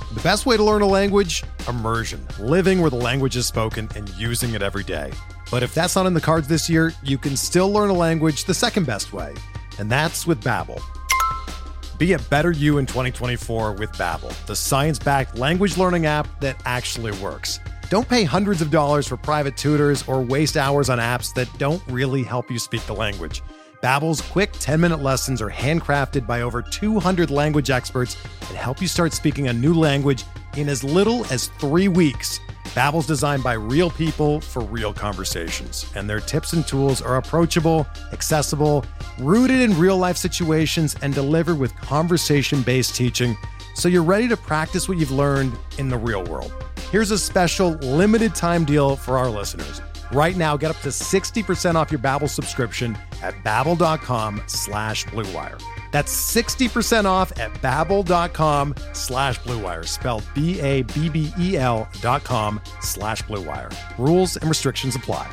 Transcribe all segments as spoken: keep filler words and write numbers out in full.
The best way to learn a language? Immersion. Living where the language is spoken and using it every day. But if that's not in the cards this year, you can still learn a language the second best way, and that's with Babbel. Be a better you in twenty twenty-four with Babbel, the science-backed language learning app that actually works. Don't pay hundreds of dollars for private tutors or waste hours on apps that don't really help you speak the language. Babbel's quick ten-minute lessons are handcrafted by over two hundred language experts and help you start speaking a new language in as little as three weeks. Babbel's designed by real people for real conversations, and their tips and tools are approachable, accessible, rooted in real-life situations, and delivered with conversation-based teaching, so you're ready to practice what you've learned in the real world. Here's a special limited-time deal for our listeners. Right now, get up to sixty percent off your Babbel subscription at babbel.com slash Blue Wire. That's sixty percent off at babbel.com slash Blue Wire, spelled B A B B E L dot com slash Blue Wire. Rules and restrictions apply.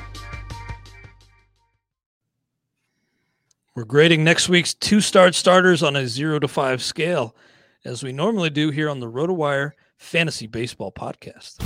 We're grading next week's two-start starters on a zero to five scale, as we normally do here on the RotoWire Fantasy Baseball Podcast.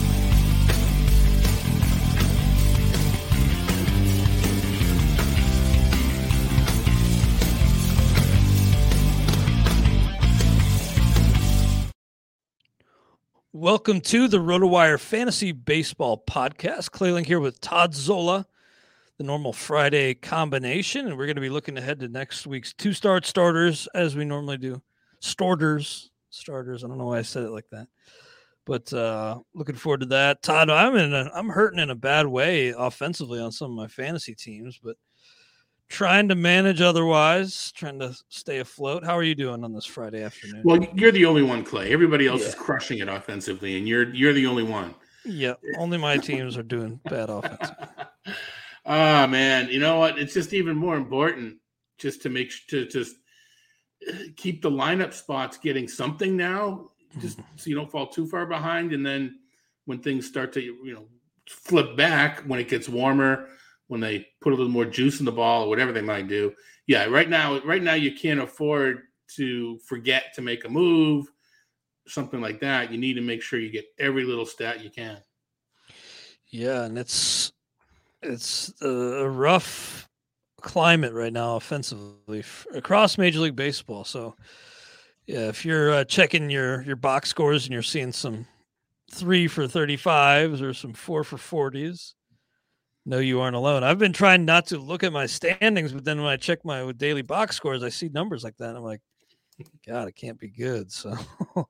Welcome to the RotoWire Fantasy Baseball Podcast. Clay Link here with Todd Zola, the normal Friday combination, and we're going to be looking ahead to next week's two-start starters, as we normally do. Starters, starters. I don't know why I said it like that, but uh, looking forward to that. Todd, I'm in. A, I'm hurting in a bad way offensively on some of my fantasy teams, but trying to manage otherwise, trying to stay afloat. How are you doing on this Friday afternoon? Well, you're the only one, Clay. Everybody else yeah. is crushing it offensively, and you're you're the only one. Yeah, only my teams are doing bad offense. Ah, man, you know what? It's just even more important just to make to just keep the lineup spots getting something now, just mm-hmm. so you don't fall too far behind. And then when things start to you know flip back, when it gets warmer, when they put a little more juice in the ball or whatever they might do. Yeah, right now, right now you can't afford to forget to make a move, something like that. You need to make sure you get every little stat you can. Yeah, and it's it's a rough climate right now offensively across Major League Baseball. So, yeah, if you're uh, checking your your box scores and you're seeing some three for thirty-fives or some four for forties, no, you aren't alone. I've been trying not to look at my standings, but then when I check my daily box scores, I see numbers like that. And I'm like, God, it can't be good. So uh,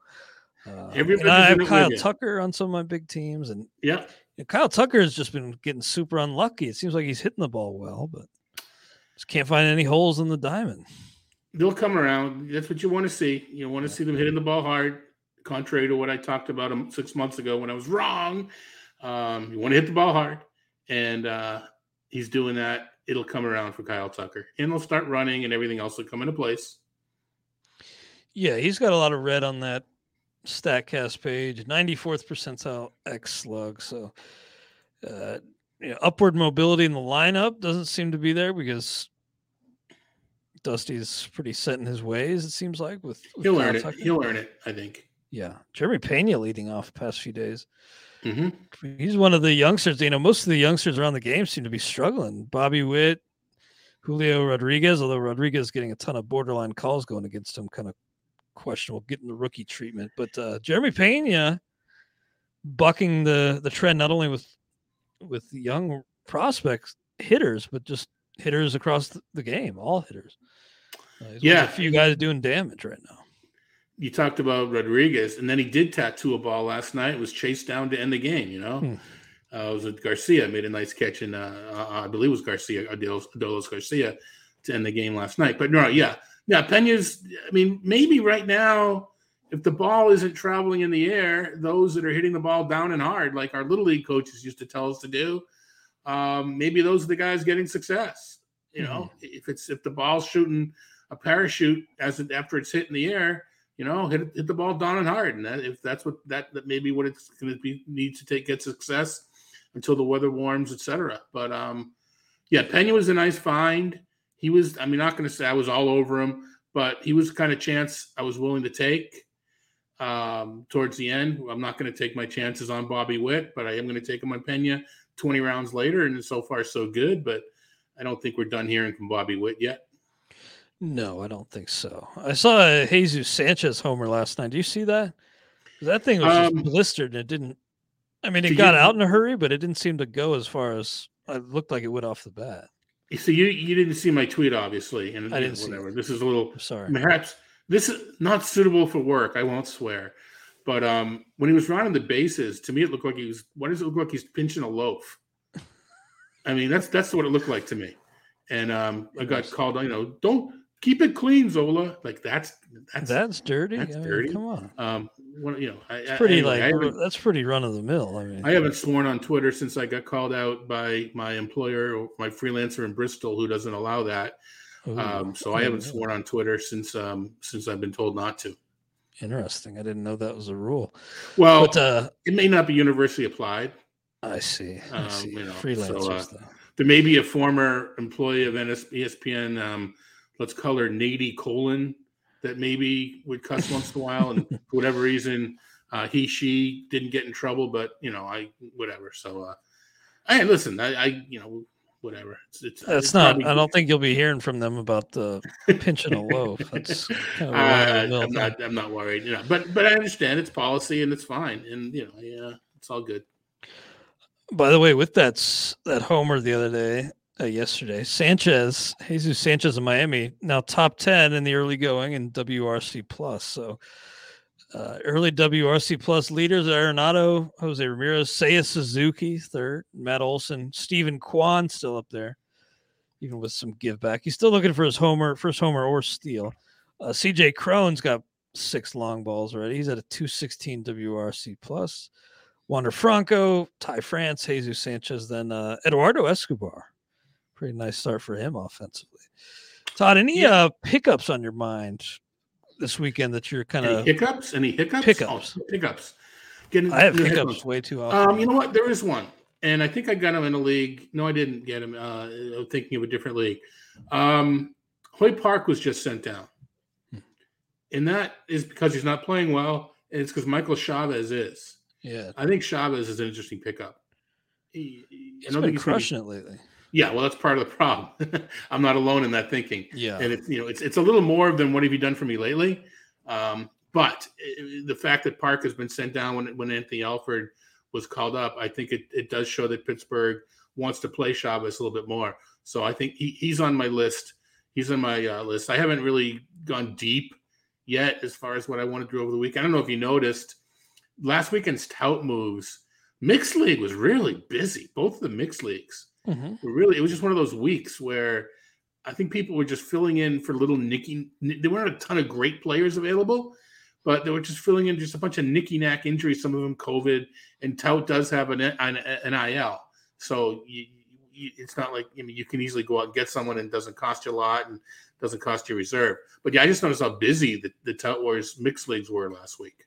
and I have Kyle Tucker on some of my big teams. And yeah, and Kyle Tucker has just been getting super unlucky. It seems like he's hitting the ball well, but just can't find any holes in the diamond. They'll come around. That's what you want to see. You want to see them hitting the ball hard, contrary to what I talked about six months ago when I was wrong. Um, you want to hit the ball hard. And uh, he's doing that. It'll come around for Kyle Tucker. And they'll start running and everything else will come into place. Yeah, he's got a lot of red on that StatCast page. ninety-fourth percentile X slug. So uh, you know, upward mobility in the lineup doesn't seem to be there because Dusty's pretty set in his ways, it seems like. With, with He'll Kyle learn it. Tucker. He'll learn it, I think. Yeah. Jeremy Pena leading off the past few days. Mm-hmm. He's one of the youngsters. You know, most of the youngsters around the game seem to be struggling. Bobby Witt, Julio Rodriguez, although Rodriguez getting a ton of borderline calls going against him, kind of questionable getting the rookie treatment. But uh, Jeremy Pena bucking the the trend not only with with young prospects hitters, but just hitters across the game, all hitters. Uh, yeah, a few guys doing damage right now. You talked about Rodriguez, and then he did tattoo a ball last night. It was chased down to end the game, you know. Hmm. Uh, it was with Garcia, made a nice catch, and uh, I believe it was Garcia, Adolis Garcia, to end the game last night. But no, yeah. Yeah, Pena's, I mean, maybe right now, if the ball isn't traveling in the air, those that are hitting the ball down and hard, like our Little League coaches used to tell us to do, um, maybe those are the guys getting success. You know, mm-hmm. if it's if the ball's shooting a parachute as it, after it's hit in the air, you know, hit hit the ball down and hard, and that, if that's what that that maybe what it's going to be needs to take get success until the weather warms, et cetera. But um, yeah, Pena was a nice find. He was, I mean, not going to say I was all over him, but he was the kind of chance I was willing to take. um, towards the end. I'm not going to take my chances on Bobby Witt, but I am going to take him on Pena twenty rounds later, and so far so good. But I don't think we're done hearing from Bobby Witt yet. No, I don't think so. I saw a Jesus Sanchez homer last night. Do you see that? That thing was Um, just blistered, and it didn't. I mean, it so got you- out in a hurry, but it didn't seem to go as far as it looked like it would off the bat. So you you didn't see my tweet, obviously, and I you didn't know, see whatever. This is a little I'm sorry. perhaps this is not suitable for work. I won't swear, but um, when he was running the bases, to me it looked like he was. What does it look like? He's pinching a loaf. I mean, that's that's what it looked like to me. And um, I got called. You know, don't keep it clean, Zola. Like that's that's That's dirty. that's I mean, dirty. Come on. Um, what, you know, I, It's pretty anyway, I like haven't- that's pretty run of the mill. I mean, I haven't sworn on Twitter since I got called out by my employer or my freelancer in Bristol, who doesn't allow that. ooh, Um, so I haven't yeah. sworn on Twitter since um, since I've been told not to. Interesting. I didn't know that was a rule. Well, But uh, it may not be universally applied. I see. I Um, see. you know, Freelancers, so, uh, though. There may be a former employee of E S P N, um, let's call her Nady Colon, that maybe would cuss once in a while, and for whatever reason, uh, he she didn't get in trouble. But you know, I whatever. So, uh, I listen. I, I you know. Whatever. It's, it's, That's it's not. probably- I don't think you'll be hearing from them about the pinching a loaf. That's kind of a Uh, run-of-the-mill I'm thing. not. I'm not worried. You know, but but I understand it's policy and it's fine, and you know, yeah, it's all good. By the way, with that s- that homer the other day, uh, yesterday, Sanchez, Jesus Sanchez of Miami, now top ten in the early going in W R C plus. So uh, early W R C plus leaders: Arenado, Jose Ramirez, Seiya Suzuki third, Matt Olson, Stephen Kwan still up there, even with some give back. He's still looking for his homer, first homer or steal. Uh, C J Cron's got six long balls already. He's at a two sixteen W R C plus. Wander Franco, Ty France, Jesus Sanchez, then uh, Eduardo Escobar. Pretty nice start for him offensively. Todd, any Yeah. uh, pickups on your mind this weekend that you're kind Any of? hiccups? Any hiccups? Pickups. Oh, hiccups. Getting I have new hiccups headphones. way too often. Um, you know what? There is one, and I think I got him in a league. No, I didn't get him. Uh, I'm thinking of a different league. Um, Hoyt Park was just sent down, Hmm. and that is because he's not playing well, and it's because Michael Chavez is. yeah, I think Chavez is an interesting pickup. He, he's I don't been think he's gonna be- crushing it lately. Yeah, well, that's part of the problem. I'm not alone in that thinking. Yeah, And it's you know it's it's a little more than what have you done for me lately. Um, but it, the fact that Park has been sent down when when Anthony Alford was called up, I think it, it does show that Pittsburgh wants to play Chavez a little bit more. So I think he, he's on my list. He's on my uh, list. I haven't really gone deep yet as far as what I want to do over the week. I don't know if you noticed last weekend's tout moves. Mixed league was really busy. Both of the mixed leagues. Mhm. Really, it was just one of those weeks where I think people were just filling in for little nicky. There weren't a ton of great players available, but they were just filling in just a bunch of nicky knack injuries. Some of them COVID, and Tout does have an an, an I L, so you, you, it's not like I mean you can easily go out and get someone and it doesn't cost you a lot and doesn't cost you reserve. But yeah, I just noticed how busy the, the Tout Wars mixed leagues were last week.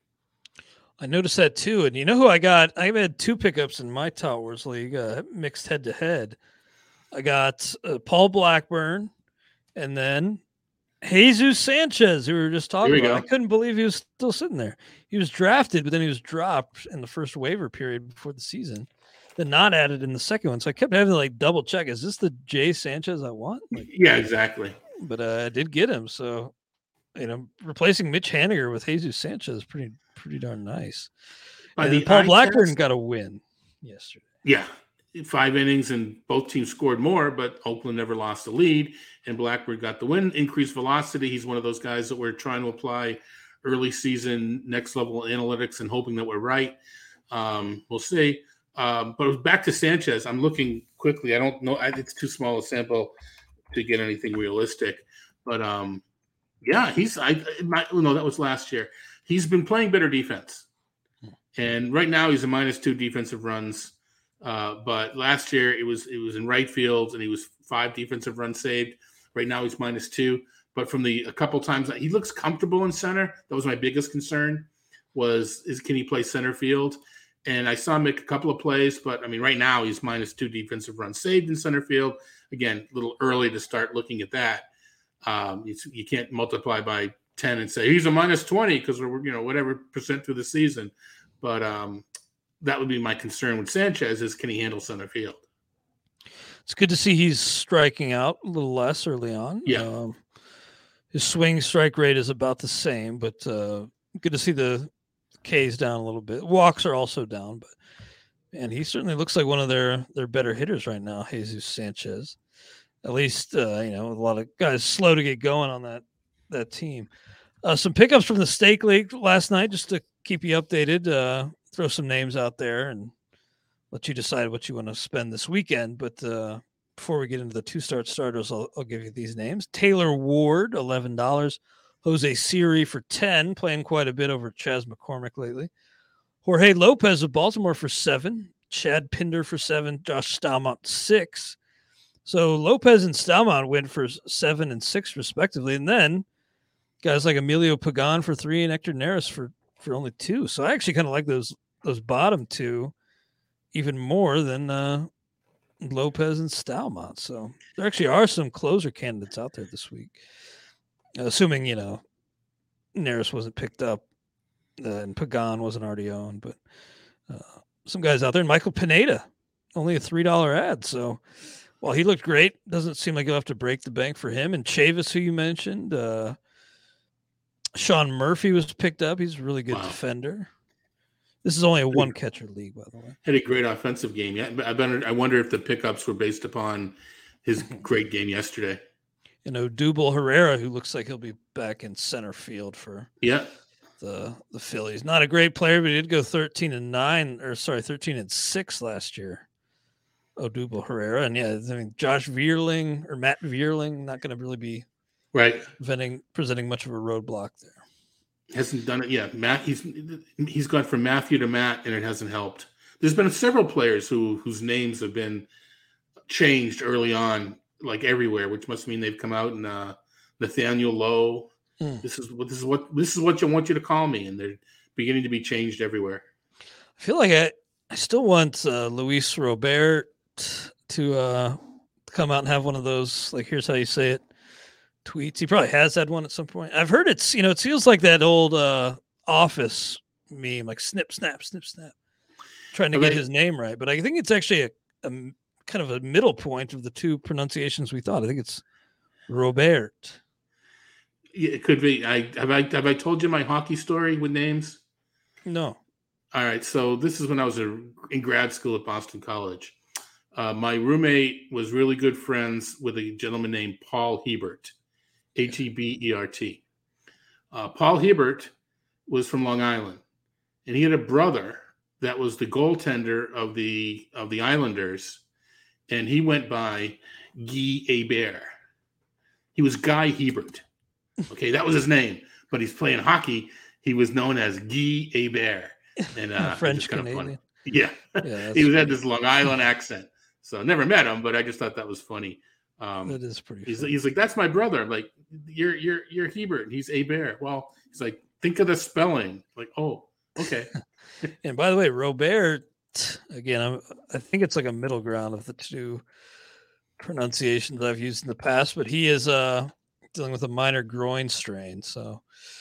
I noticed that too. And you know who I got? I've had two pickups in my Towers League, uh, mixed head to head. I got uh, Paul Blackburn and then Jesus Sanchez, who we were just talking There we about. go. I couldn't believe he was still sitting there. He was drafted, but then he was dropped in the first waiver period before the season, then not added in the second one. So I kept having to like double check. Is this the Jay Sanchez I want? Like, Yeah, exactly. but uh, I did get him. So, you know, replacing Mitch Haniger with Jesus Sanchez is pretty, pretty darn nice. By And the then Paul eye Blackburn test- got a win yesterday. Yeah, five innings and both teams scored more, but Oakland never lost the lead, and Blackburn got the win. Increased velocity. He's one of those guys that we're trying to apply early season, next level analytics, and hoping that we're right. Um, we'll see. Um, but back to Sanchez. I'm looking quickly. I don't know. I, it's too small a sample to get anything realistic. But um, yeah, he's. I my, no, that was last year. He's been playing better defense, and right now he's a minus two defensive runs. Uh, but last year it was it was in right field and he was five defensive runs saved. Right now he's minus two. But from the a couple times he looks comfortable in center. That was my biggest concern. Was is can he play center field? And I saw him make a couple of plays, but I mean right now he's minus two defensive runs saved in center field. Again, a little early to start looking at that. Um, it's, you can't multiply by ten and say he's a minus twenty because we're, you know, whatever percent through the season. But um, that would be my concern with Sanchez is can he handle center field? It's good to see he's striking out a little less early on. Yeah. Um, his swing strike rate is about the same, but uh, good to see the K's down a little bit. Walks are also down, but and he certainly looks like one of their, their better hitters right now, Jesus Sanchez. At least, uh, you know, a lot of guys slow to get going on that that team. Uh, some pickups from the Stake League last night, just to keep you updated. Uh, throw some names out there and let you decide what you want to spend this weekend. But uh, before we get into the two-start starters, I'll, I'll give you these names. Taylor Ward, eleven dollars. Jose Siri for ten dollars, playing quite a bit over Chas McCormick lately. Jorge Lopez of Baltimore for seven dollars. Chad Pinder for seven dollars. Josh Stalmont, six dollars. So Lopez and Stalmont went for seven and six respectively. And then guys like Emilio Pagan for three and Hector Neris for, for only two. So I actually kind of like those those bottom two even more than uh, Lopez and Stalmont. So there actually are some closer candidates out there this week. Assuming, you know, Neris wasn't picked up uh, and Pagan wasn't already owned. But uh, some guys out there. And Michael Pineda, only a three dollars ad. So well, he looked great. Doesn't seem like you'll have to break the bank for him. And Chavis, who you mentioned, uh, Sean Murphy was picked up. He's a really good wow. defender. This is only a one-catcher league, by the way. Had a great offensive game. Yeah, I, I wonder if the pickups were based upon his great game yesterday. You know, Odubel Herrera, who looks like he'll be back in center field for yeah the the Phillies. Not a great player, but he did go thirteen and nine, or sorry, thirteen and six last year. Odubel Herrera, and yeah, I mean Josh Vierling or Matt Vierling, not going to really be right presenting presenting much of a roadblock there. Hasn't done it yet. Matt, he's he's gone from Matthew to Matt, and it hasn't helped. There's been several players who whose names have been changed early on, like everywhere, which must mean they've come out and uh, Nathaniel Lowe. Hmm. This is what this is what this is what you want you to call me, and they're beginning to be changed everywhere. I feel like I I still want uh, Luis Robert to uh, come out and have one of those, like, here's how you say it tweets. He probably has had one at some point. I've heard it's, you know, it feels like that old uh, Office meme, like snip, snap, snip, snap, trying to okay. get his name right. But I think it's actually a, a kind of a middle point of the two pronunciations we thought. I think it's Robert. Yeah, it could be. I have I have I told you my hockey story with names? No. All right. So this is when I was in grad school at Boston College. Uh, my roommate was really good friends with a gentleman named Paul Hebert, H E B E R T. Uh, Paul Hebert was from Long Island, and he had a brother that was the goaltender of the of the Islanders, and he went by Guy Hebert. He was Guy Hebert. Okay, that was his name, but he's playing hockey. He was known as Guy Hebert, and uh, French kind Canadian. of funny. Yeah, yeah he was had this Long Island accent. So I never met him, but I just thought that was funny. Um, that is pretty. He's, funny. he's like, that's my brother. I'm like, you're you're you're Hebert, and he's Hebert. Well, he's like, think of the spelling. Like, oh, okay. And by the way, Robert, again, I'm, I think it's like a middle ground of the two pronunciations I've used in the past, but he is uh, dealing with a minor groin strain, so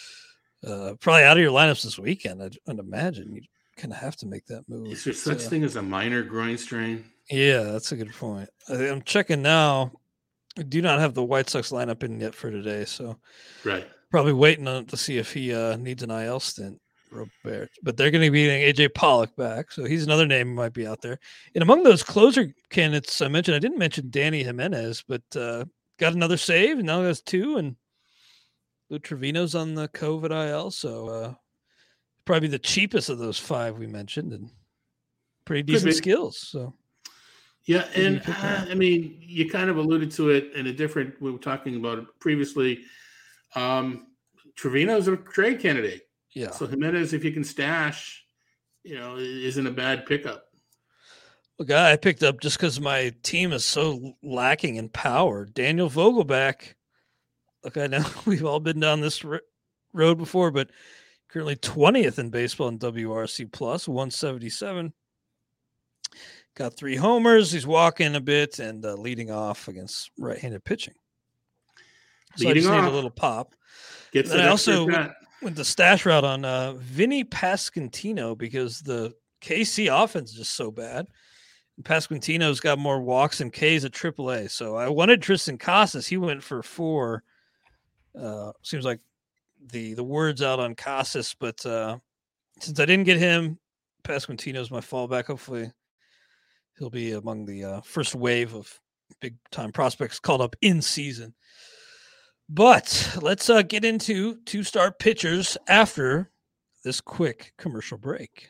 uh, probably out of your lineups this weekend. I'd, I'd imagine you kind of have to make that move. Is there such uh, thing as a minor groin strain? Yeah, that's a good point. I, I'm checking now. I do not have the White Sox lineup in yet for today, so right. Probably waiting on to see if he uh, needs an I L stint, Robert. But they're going to be getting A J Pollock back, so he's another name who might be out there. And among those closer candidates I mentioned, I didn't mention Danny Jimenez, but uh, got another save, and now has two, and Lou Trevino's on the COVID I L, so uh, probably the cheapest of those five we mentioned, and pretty decent skills, so. Yeah, and uh, I mean, you kind of alluded to it in a different, we were talking about it previously. Um, Trevino's a trade candidate. Yeah. So Jimenez, if you can stash, you know, isn't a bad pickup. A guy I picked up just because my team is so lacking in power. Daniel Vogelback. Look, I know we've all been down this r- road before, but currently twentieth in baseball in W R C plus, one seventy-seven. Got three homers. He's walking a bit and uh, leading off against right-handed pitching. So leading I just off. Need a little pop. Gets and that I also extra went, went the stash route on uh, Vinny Pasquantino because the K C offense is just so bad. And Pasquantino's got more walks and Ks at triple A. So I wanted Tristan Casas. He went for four. Uh, seems like the the word's out on Casas, but uh, since I didn't get him, Pasquantino's my fallback. Hopefully he'll be among the uh, first wave of big time prospects called up in season. But let's uh, get into two start pitchers after this quick commercial break.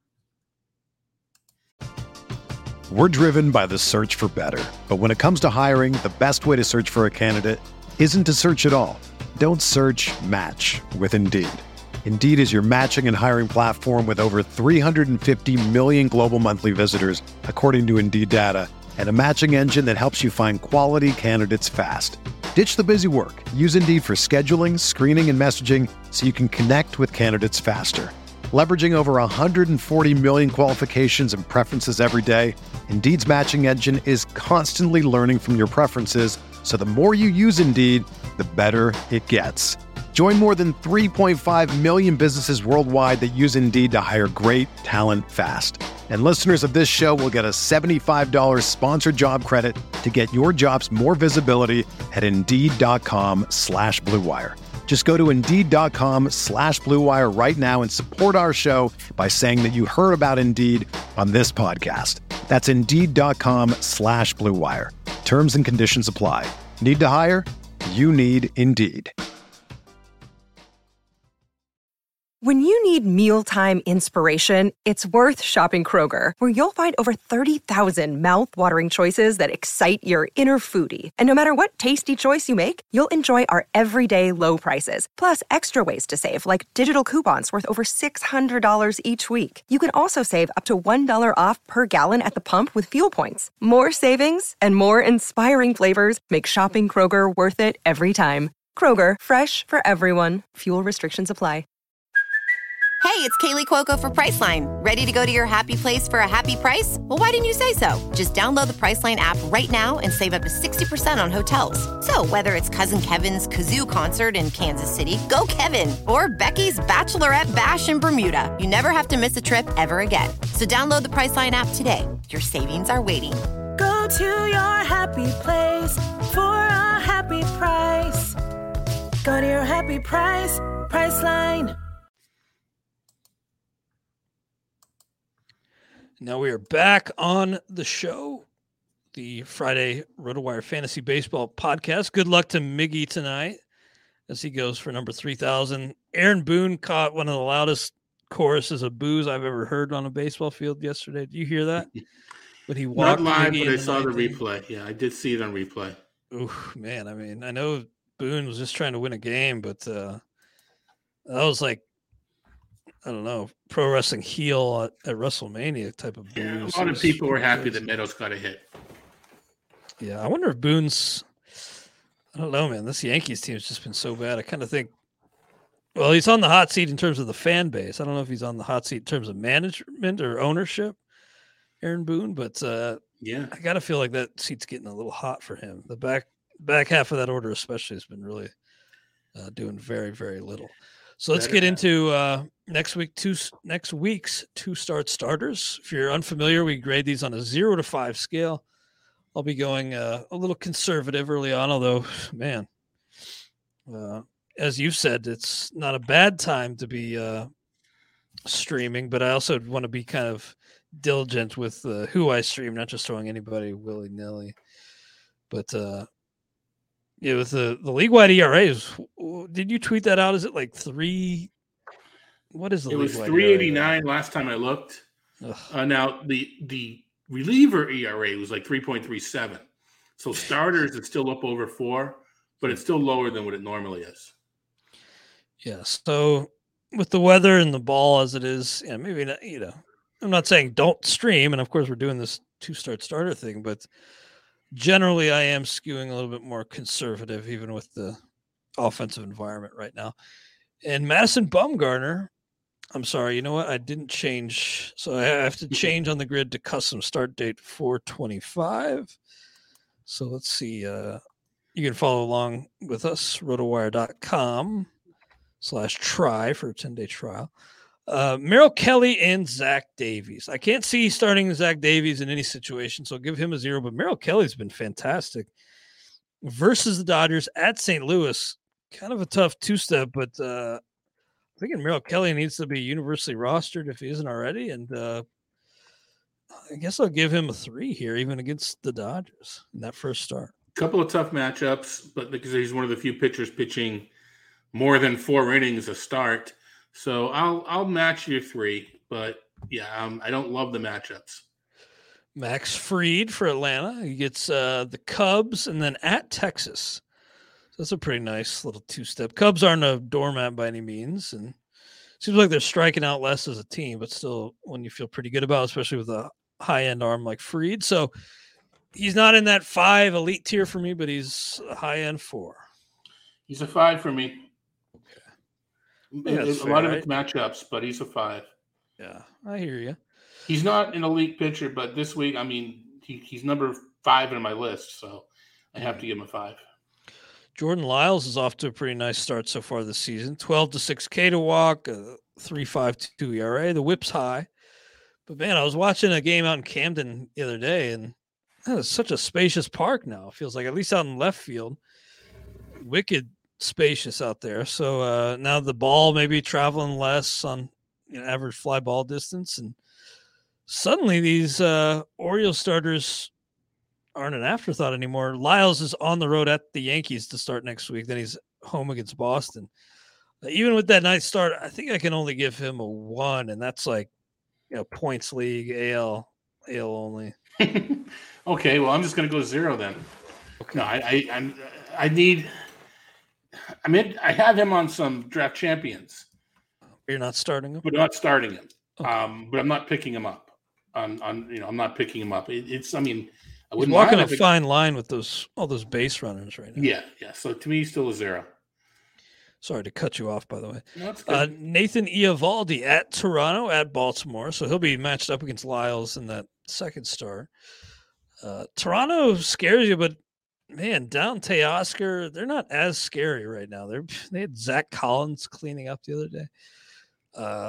We're driven by the search for better. But when it comes to hiring, the best way to search for a candidate isn't to search at all. Don't search, match with Indeed. Indeed is your matching and hiring platform with over three hundred fifty million global monthly visitors, according to Indeed data, and a matching engine that helps you find quality candidates fast. Ditch the busy work. Use Indeed for scheduling, screening, and messaging so you can connect with candidates faster. Leveraging over one hundred forty million qualifications and preferences every day, Indeed's matching engine is constantly learning from your preferences, so the more you use Indeed, the better it gets. Join more than three point five million businesses worldwide that use Indeed to hire great talent fast. And listeners of this show will get a seventy-five dollars sponsored job credit to get your jobs more visibility at Indeed.com slash Blue Wire. Just go to Indeed.com slash Blue Wire right now and support our show by saying that you heard about Indeed on this podcast. That's Indeed.com slash Blue Wire. Terms and conditions apply. Need to hire? You need Indeed. When you need mealtime inspiration, it's worth shopping Kroger, where you'll find over thirty thousand mouth-watering choices that excite your inner foodie. And no matter what tasty choice you make, you'll enjoy our everyday low prices, plus extra ways to save, like digital coupons worth over six hundred dollars each week. You can also save up to one dollar off per gallon at the pump with fuel points. More savings and more inspiring flavors make shopping Kroger worth it every time. Kroger, fresh for everyone. Fuel restrictions apply. Hey, it's Kaylee Cuoco for Priceline. Ready to go to your happy place for a happy price? Well, why didn't you say so? Just download the Priceline app right now and save up to sixty percent on hotels. So whether it's Cousin Kevin's Kazoo Concert in Kansas City, go Kevin, or Becky's Bachelorette Bash in Bermuda, you never have to miss a trip ever again. So download the Priceline app today. Your savings are waiting. Go to your happy place for a happy price. Go to your happy price, Priceline. Now we are back on the show, the Friday RotoWire Fantasy Baseball podcast. Good luck to Miggy tonight as he goes for number three thousand. Aaron Boone caught one of the loudest choruses of boos I've ever heard on a baseball field yesterday. Did you hear that? When he walked Not live, Miggy but I the saw the ninth replay. Yeah, I did see it on replay. Oh man, I mean, I know Boone was just trying to win a game, but uh, that was like, I don't know, pro wrestling heel at, at WrestleMania type of Yeah, boos. a lot of people were happy crazy. that Meadows got a hit. Yeah, I wonder if Boone's. I don't know, man. This Yankees team has just been so bad. I kind of think, well, he's on the hot seat in terms of the fan base. I don't know if he's on the hot seat in terms of management or ownership, Aaron Boone, but uh, Yeah, I got to feel like that seat's getting a little hot for him. The back back half of that order, especially, has been really uh, doing very, very little. So let's Better get have. into uh, next week. Two next week's two start starters. If you're unfamiliar, we grade these on a zero to five scale. I'll be going uh, a little conservative early on, although, man, uh, as you said, it's not a bad time to be uh, streaming. But I also want to be kind of diligent with uh, who I stream, not just throwing anybody willy nilly. But uh, yeah, with the, the league wide E R As, did you tweet that out? Is it like three? What is the it was league-wide three E R A? eighty-nine last time I looked. Ugh. Uh, now the the reliever E R A was like three point three seven. So starters it's still up over four, but it's still lower than what it normally is. Yeah. So with the weather and the ball as it is, yeah, maybe not, you know, I'm not saying don't stream. And of course we're doing this two start starter thing, but generally I am skewing a little bit more conservative, even with the offensive environment right now. And Madison Bumgarner, I'm sorry, you know what? I didn't change. So I have to change on the grid to custom start date four twenty-five. So let's see. Uh, you can follow along with us, rotowire dot com. slash try for a ten-day trial. Uh, Merrill Kelly and Zach Davies. I can't see starting Zach Davies in any situation, so I'll give him a zero, but Merrill Kelly's been fantastic. Versus the Dodgers at Saint Louis, kind of a tough two-step, but uh, I'm thinking Merrill Kelly needs to be universally rostered if he isn't already, and uh, I guess I'll give him a three here, even against the Dodgers in that first start. A couple of tough matchups, but because he's one of the few pitchers pitching more than four innings a start. So I'll I'll match your three, but yeah, um, I don't love the matchups. Max Fried for Atlanta. He gets uh, the Cubs and then at Texas. So that's a pretty nice little two-step. Cubs aren't a doormat by any means, and seems like they're striking out less as a team, but still one you feel pretty good about, especially with a high-end arm like Fried. So he's not in that five elite tier for me, but he's a high-end four. He's a five for me. Yeah, a fair, lot of right? it's matchups, but he's a five. Yeah, I hear you. He's not an elite pitcher, but this week, I mean, he, he's number five on my list, so I have to give him a five. Jordan Lyles is off to a pretty nice start so far this season. twelve to six K to walk, a three point five two E R A. The whip's high. But, man, I was watching a game out in Camden the other day, and that is such a spacious park now. It feels like, at least out in left field. Wicked spacious out there. So uh, now the ball may be traveling less on you know, average fly ball distance, and suddenly these uh, Orioles starters aren't an afterthought anymore. Lyles is on the road at the Yankees to start next week. Then he's home against Boston. Uh, even with that nice start, I think I can only give him a one, and that's like you know points league, A L, A L only. Okay, well I'm just going to go zero then. Okay. No, I I I'm, I need. I mean, I have him on some draft champions. You're not starting him, but not starting him. Okay. Um, but I'm not picking him up. On, on you know, I'm not picking him up. It, it's, I mean, I He's wouldn't walking a mind if it- fine line with those all those base runners right now. Yeah, yeah. So to me, he's still a zero. Sorry to cut you off, by the way. No, it's good. Uh, Nathan Eovaldi at Toronto, at Baltimore. So he'll be matched up against Lyles in that second start. Uh, Toronto scares you, but man, down Teoscar, they're not as scary right now. They're they had Zach Collins cleaning up the other day. Uh,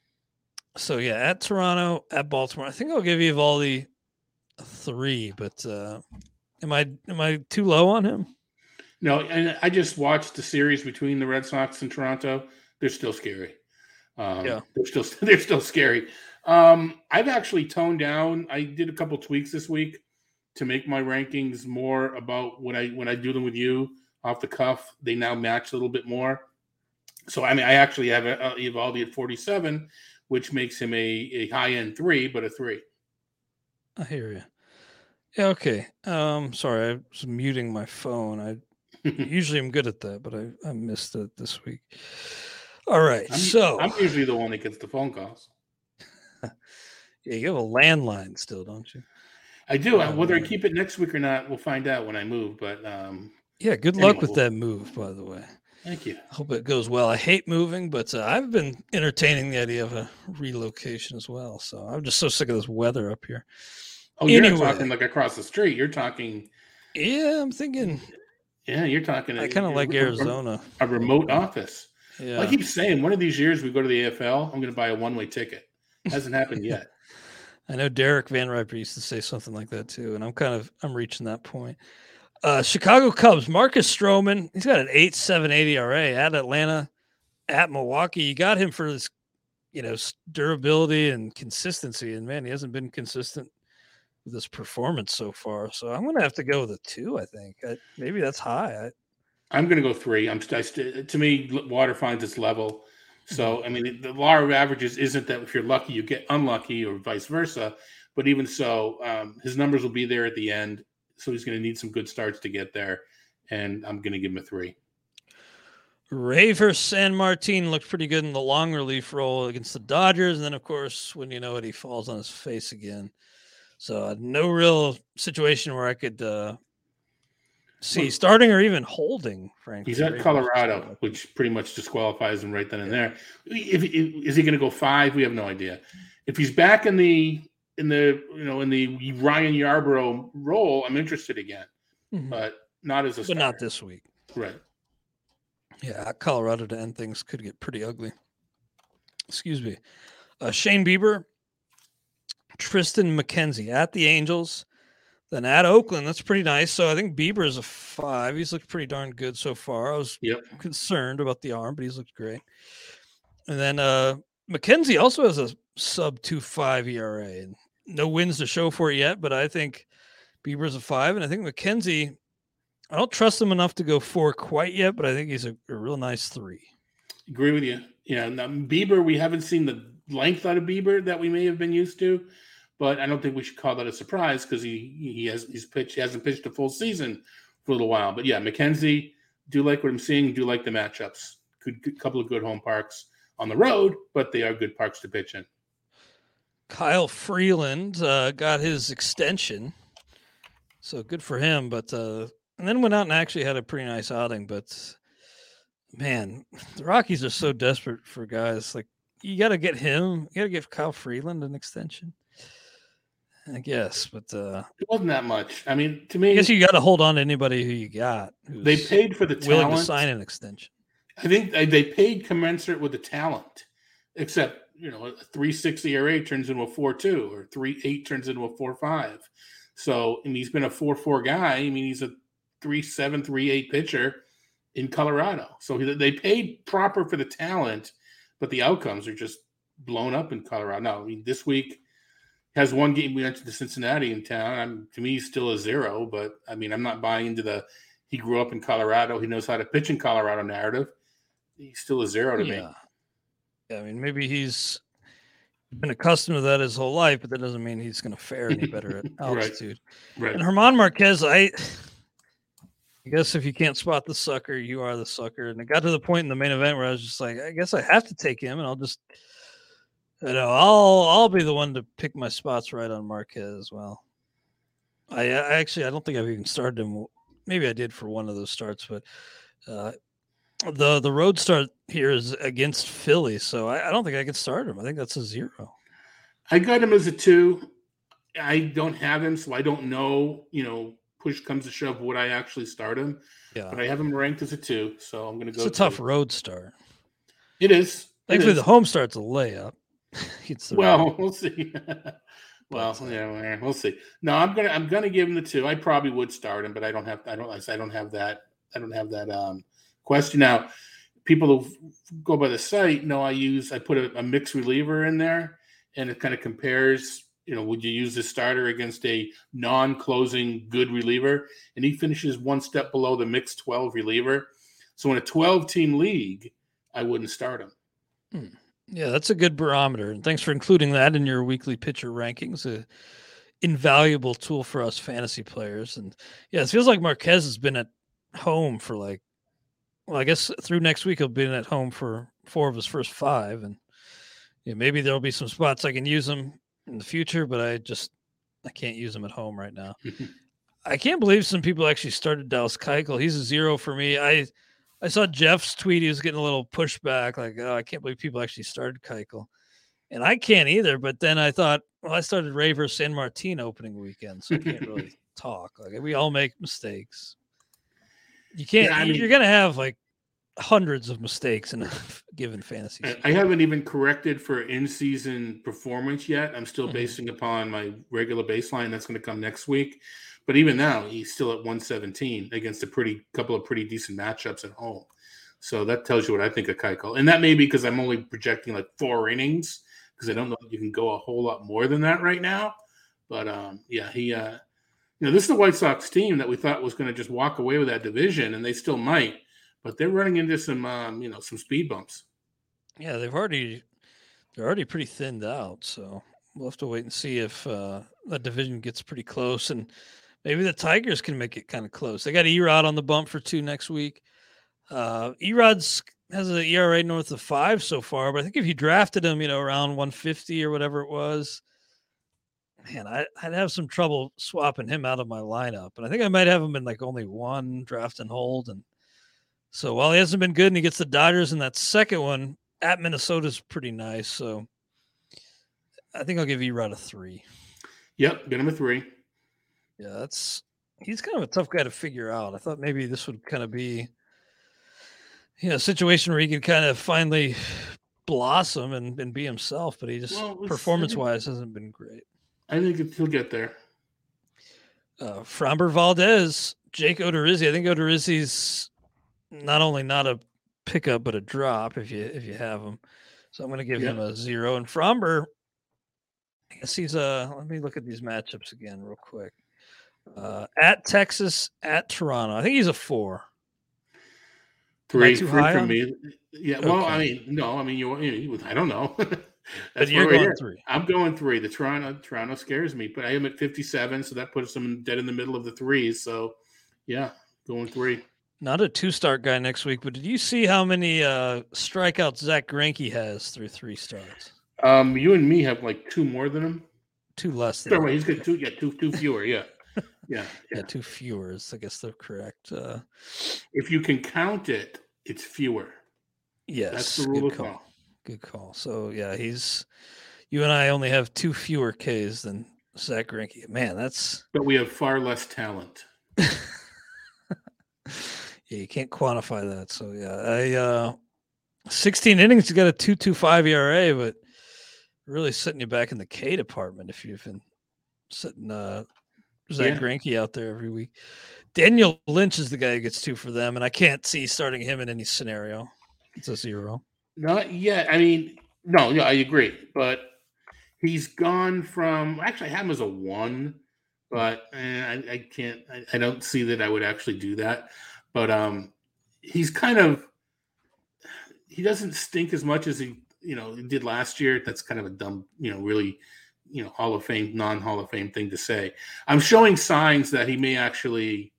so yeah, at Toronto, at Baltimore. I think I'll give Eovaldi a three, but uh, am I am I too low on him? No, and I just watched the series between the Red Sox and Toronto. They're still scary. Um, Yeah. they're still they're still scary. Um, I've actually toned down. I did a couple tweaks this week to make my rankings more about when I when I do them with you off the cuff. They now match a little bit more. So I mean, I actually have a, a Eovaldi at forty-seven, which makes him a, a high end three, but a three. I hear you. Yeah, okay. Um, sorry, I was muting my phone. I usually am good at that, but I, I missed it this week. All right, I'm, so I'm usually the one that gets the phone calls. yeah, you have a landline still, don't you? I do. Oh, Whether I man. keep it next week or not, we'll find out when I move. But um, Yeah, good Anyway, luck with we'll- that move, by the way. thank you. I hope it goes well. I hate moving, but uh, I've been entertaining the idea of a relocation as well. So I'm just so sick of this weather up here. Oh, you're Anyway. not talking like across the street. You're talking. Yeah, I'm thinking Yeah, you're talking. I a- kind of like a- Arizona. A remote office. Yeah. I keep saying one of these years we go to the A F L. I'm going to buy a one-way ticket. Hasn't happened yet. I know Derek Van Riper used to say something like that too, and I'm kind of I'm reaching that point. Uh, Chicago Cubs, Marcus Stroman, he's got an eight point seven eight E R A at Atlanta, at Milwaukee. You got him for this, you know, s- durability and consistency, and man, he hasn't been consistent with this performance so far. So I'm gonna have to go with a two. I think I, maybe that's high. I, I'm going to go three. I'm st- I st- to me, l- water finds its level. So I mean, the, the law of averages isn't that if you're lucky you get unlucky or vice versa. But even so, um, his numbers will be there at the end. So he's going to need some good starts to get there, and I'm going to give him a three. Raver San Martin looked pretty good in the long relief role against the Dodgers. And then, of course, when you know it, he falls on his face again. So uh, no real situation where I could uh, see Well, starting or even holding, frankly. He's at Raver. Colorado, which pretty much disqualifies him right then and there. If, if is he going to go five? We have no idea. If he's back in the in the you know in the Ryan Yarbrough role, I'm interested again, Mhm. but not as a But starter. not this week. Right. Yeah, Colorado to end things could get pretty ugly. Excuse me. Uh, Shane Bieber, Tristan McKenzie at the Angels, then at Oakland. That's pretty nice. So I think Bieber is a five. He's looked pretty darn good so far. I was Yep. concerned about the arm, but he's looked great. And then uh, McKenzie also has a sub two five E R A. And no wins to show for it yet, but I think Bieber's a five. And I think McKenzie, I don't trust him enough to go four quite yet, but I think he's a, a real nice three. Agree with you. Yeah, now, Bieber, we haven't seen the length out of Bieber that we may have been used to, but I don't think we should call that a surprise because he he has he's pitched he hasn't pitched a full season for a little while. But yeah, McKenzie, do like what I'm seeing, do like the matchups. Good, good couple of good home parks on the road, but they are good parks to pitch in. Kyle Freeland uh, got his extension, so good for him. But uh, and then went out and actually had a pretty nice outing. But man, the Rockies are so desperate for guys. Like you got to get him. You got to give Kyle Freeland an extension, I guess. But uh, It wasn't that much. I mean, to me, I guess you got to hold on to anybody who you got. Who's they paid for the willing talent. to sign an extension. I think they they paid commensurate with the talent, except, you know, a three six E R A turns into a four two or three eight turns into a four five. So, and he's been a four four guy. I mean, he's a three seven, three eight pitcher in Colorado. So he, they paid proper for the talent, but the outcomes are just blown up in Colorado. Now, I mean, this week has one game. We went to Cincinnati in town. I'm, to me, he's still a zero, but I mean, I'm not buying into the he grew up in Colorado, he knows how to pitch in Colorado narrative. He's still a zero to Yeah. me. Yeah, I mean, maybe he's been accustomed to that his whole life, but that doesn't mean he's going to fare any better at Right. altitude. Right. And Herman Marquez, I, I guess if you can't spot the sucker, you are the sucker. And it got to the point in the main event where I was just like, I guess I have to take him, and I'll just, you know, I'll I'll be the one to pick my spots right on Marquez as well. I, I actually I don't think I've even started him. Maybe I did for one of those starts, but. Uh, The the road start here is against Philly, so I, I don't think I could start him. I think that's a zero. I got him as a two. I don't have him, so I don't know, you know, push comes to shove, would I actually start him? Yeah, But I have him ranked as a two, so I'm going to go. it's a tough two. road start. It is. It Thankfully, is. the home start's a layup. It's the Well, road. we'll see. well, But, uh, yeah, we'll see. No, I'm gonna I'm gonna give him the two. I probably would start him, but I don't have I don't I don't have that I don't have that um question. Now, people who go by the site know I use I put a, a mixed reliever in there, and it kind of compares. You know, would you use the starter against a non-closing good reliever? And he finishes one step below the mixed twelve reliever. So in a twelve-team league, I wouldn't start him. Hmm. Yeah, that's a good barometer. And thanks for including that in your weekly pitcher rankings. A invaluable tool for us fantasy players. And yeah, it feels like Marquez has been at home for like, well, I guess through next week he'll be at home for four of his first five. And yeah, maybe there'll be some spots I can use him in the future, but I just I can't use him at home right now. I can't believe some people actually started Dallas Keuchel. He's a zero for me. I I saw Jeff's tweet. He was getting a little pushback, like, oh, I can't believe people actually started Keuchel. And I can't either. But then I thought, well, I started Ray versus San Martin opening weekend, so I can't really talk. Like, we all make mistakes. You can't. Yeah, I mean- you're gonna have like hundreds of mistakes in a given fantasy season. I haven't even corrected for in-season performance yet. I'm still Mhm. basing upon my regular baseline. That's going to come next week. But even now, he's still at one seventeen against a pretty couple of pretty decent matchups at home. So that tells you what I think of Keuchel. And that may be because I'm only projecting like four innings because I don't know if you can go a whole lot more than that right now. But um, yeah, he, uh, you know, this is the White Sox team that we thought was going to just walk away with that division, and they still might. But they're running into some, um, you know, some speed bumps. Yeah, they've already they're already pretty thinned out. So we'll have to wait and see if uh, that division gets pretty close, and maybe the Tigers can make it kind of close. They got Erod on the bump for two next week. Uh, Erod's has an E R A north of five so far, but I think if you drafted him, you know, around one fifty or whatever it was, man, I, I'd have some trouble swapping him out of my lineup. And I think I might have him in like only one draft and hold. And so while he hasn't been good and he gets the Dodgers in that second one at Minnesota's pretty nice. So I think I'll give Erod a three. Yep, get him a three. Yeah, that's he's kind of a tough guy to figure out. I thought maybe this would kind of be, you know, a situation where he could kind of finally blossom and, and be himself, but he just Well, it's- performance-wise hasn't been great. I think it- he'll get there. Uh, Framber Valdez, Jake Odorizzi. I think Odorizzi's not only not a pickup but a drop if you if you have him. So I'm going to give Yeah. him a zero. And Framber, I guess he's a. Let me look at these matchups again real quick. Uh, at Texas, at Toronto. I think he's a four. Three, too three high for on- me. Yeah. Well, I Okay. mean, no. I mean, you. you I don't know. But That's you're where we're going at. three. I'm going three. The Toronto Toronto scares me, but I am at fifty-seven, so that puts them dead in the middle of the threes. So, yeah, going three. Not a two-start guy next week, but did you see how many uh, strikeouts Zach Greinke has through three starts? Um, you and me have like two more than him. Two less than No, wait, he's got two. Yeah, two, two fewer. Yeah, yeah, yeah, yeah. two fewer is, I guess, the correct. Uh, If you can count it, it's fewer. yes, That's the rule good of call. thumb. Good call. So yeah, he's you and I only have two fewer Ks than Zach Greinke. Man, that's But we have far less talent. yeah, you can't quantify that. So yeah, I uh, sixteen innings, you got a two two five E R A, but really setting you back in the K department if you've been sitting uh, Zach Yeah. Greinke out there every week. Daniel Lynch is the guy who gets two for them, and I can't see starting him in any scenario. It's a zero. Not yet. I mean, no, yeah, I agree. But he's gone from actually I have him as a one, but eh, I, I can't. I, I don't see that I would actually do that. But um, he's kind of he doesn't stink as much as he you know he did last year. That's kind of a dumb, you know, really, you know, Hall of Fame, non Hall of Fame thing to say. I'm showing signs that he may actually,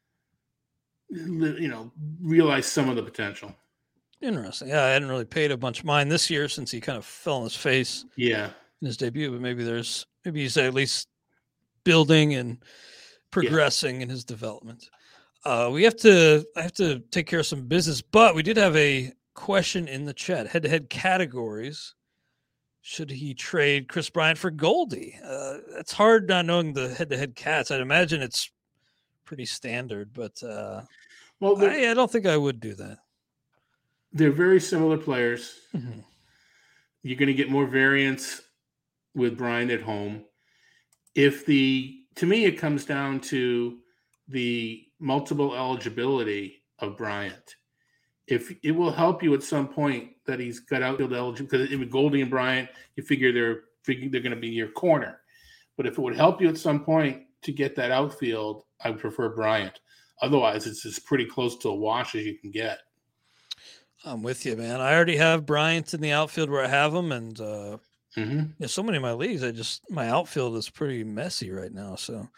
you know, realize some of the potential. Interesting. Yeah, I hadn't really paid a bunch of mind this year since he kind of fell on his face Yeah. in his debut, but maybe there's maybe he's at least building and progressing in his development. Uh, we have to I have to take care of some business, but we did have a question in the chat. Head-to-head categories. Should he trade Chris Bryant for Goldie? Uh, it's hard not knowing the head-to-head cats. I'd imagine it's pretty standard, but uh, Well, they're, I, I don't think I would do that. they're very similar players. Mhm. You're going to get more variance with Bryant at home. If the, to me, it comes down to the multiple eligibility of Bryant. If it will help you at some point that he's got outfield eligible, because with Goldie and Bryant, you figure they're figure they're going to be your corner. But if it would help you at some point to get that outfield, I would prefer Bryant. Otherwise, it's as pretty close to a wash as you can get. I'm with you, man. I already have Bryant in the outfield where I have him, and uh, Mm-hmm. yeah, so many of my leagues, I just my outfield is pretty messy right now. So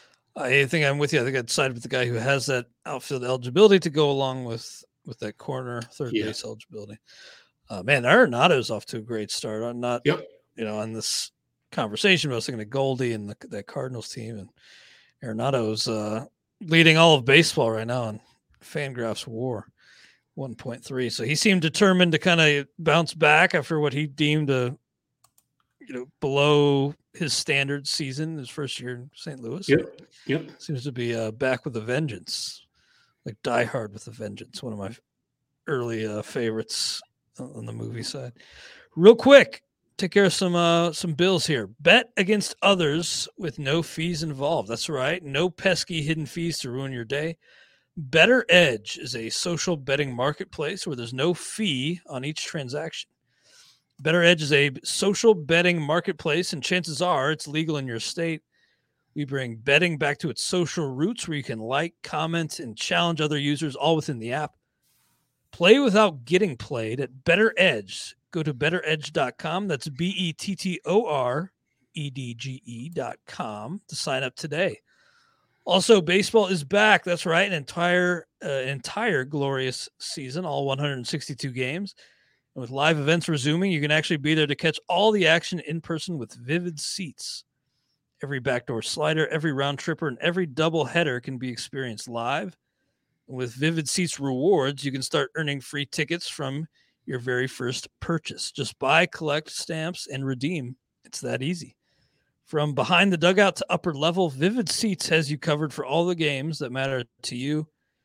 I think I'm with you. I think I'd side with the guy who has that outfield eligibility to go along with with that corner third Yeah. base eligibility. Uh, man, Arenado's off to a great start. I'm not, Yep. you know, on this conversation, but I was thinking of Goldie and the, that Cardinals team, and Arenado's uh, leading all of baseball right now in Fangraphs WAR. one point three. So he seemed determined to kind of bounce back after what he deemed a, you know, below his standard season, his first year in Saint Louis. Yep. Yep. Seems to be uh, back with a vengeance, like Die Hard with a Vengeance, one of my early uh, favorites on the movie side. Real quick, take care of some uh, some bills here. Bet against others with no fees involved. That's right. No pesky hidden fees to ruin your day. Better Edge is a social betting marketplace where there's no fee on each transaction. Better Edge is a social betting marketplace, and chances are it's legal in your state. We bring betting back to its social roots where you can like, comment, and challenge other users all within the app. Play without getting played at Better Edge. Go to better edge dot com. That's B E T T O R E D G E dot com to sign up today. Also, baseball is back. That's right. An entire, uh, entire glorious season, all one hundred sixty-two games. And with live events resuming, you can actually be there to catch all the action in person with Vivid Seats. Every backdoor slider, every round tripper, and every double header can be experienced live. And with Vivid Seats rewards, you can start earning free tickets from your very first purchase. Just buy, collect stamps, and redeem. It's that easy. From behind the dugout to upper level, Vivid Seats has you covered for all the games that matter to you.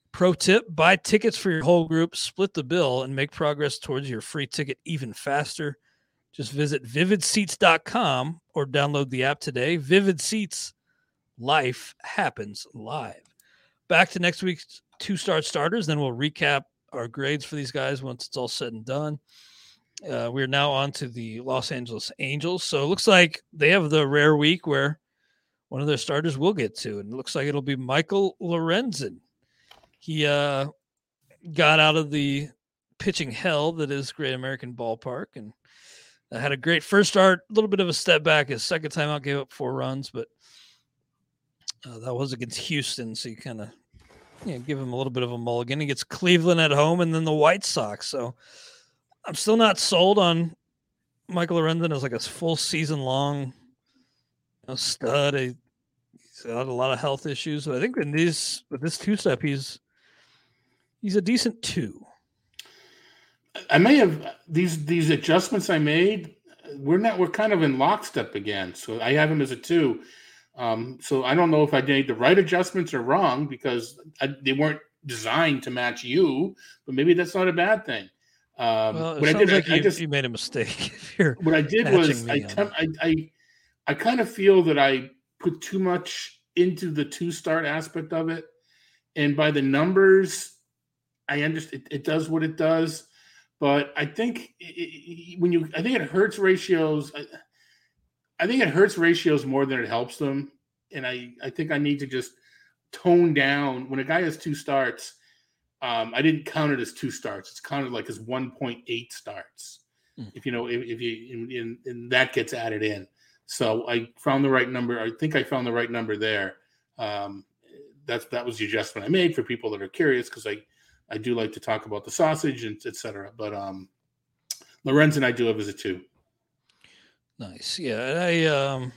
Pro tip, buy tickets for your whole group, split the bill, and make progress towards your free ticket even faster. Just visit vivid seats dot com or download the app today. Vivid Seats, life happens live. Back to next week's two-star starters, then we'll recap our grades for these guys once it's all said and done. Uh, we're now on to the Los Angeles Angels. So it looks like they have the rare week where one of their starters will get to, and it looks like it'll be Michael Lorenzen. He uh, got out of the pitching hell that is Great American Ballpark and uh, had a great first start, a little bit of a step back. His second time out gave up four runs, but uh, that was against Houston, so you kind of you know, give him a little bit of a mulligan. He gets Cleveland at home and then the White Sox. So I'm still not sold on Michael Lorenzen as like a full season long you know, stud. He, he's had a lot of health issues, but I think in these with this two step, he's he's a decent two. I may have these these adjustments I made. We're not. We're kind of in lockstep again. So I have him as a two. Um, so I don't know if I made the right adjustments or wrong because I, they weren't designed to match you. But maybe that's not a bad thing. Um, well, it what I sounds did, like I, you, I just you made a mistake. If you're what I did was I, temp, I I I kind of feel that I put too much into the two start aspect of it, and by the numbers, I understand it, it does what it does. But I think it, it, when you, I think it hurts ratios. I, I think it hurts ratios more than it helps them. And I, I think I need to just tone down when a guy has two starts. Um, I didn't count it as two starts. It's counted like as one point eight starts. Mm. If you know, if, if you, and, and that gets added in. So I found the right number. I think I found the right number there. Um, that's, that was the adjustment I made for people that are curious. Cause I, I do like to talk about the sausage and et cetera. But um, Lorenzen I do have as a two. Nice. Yeah. I, um,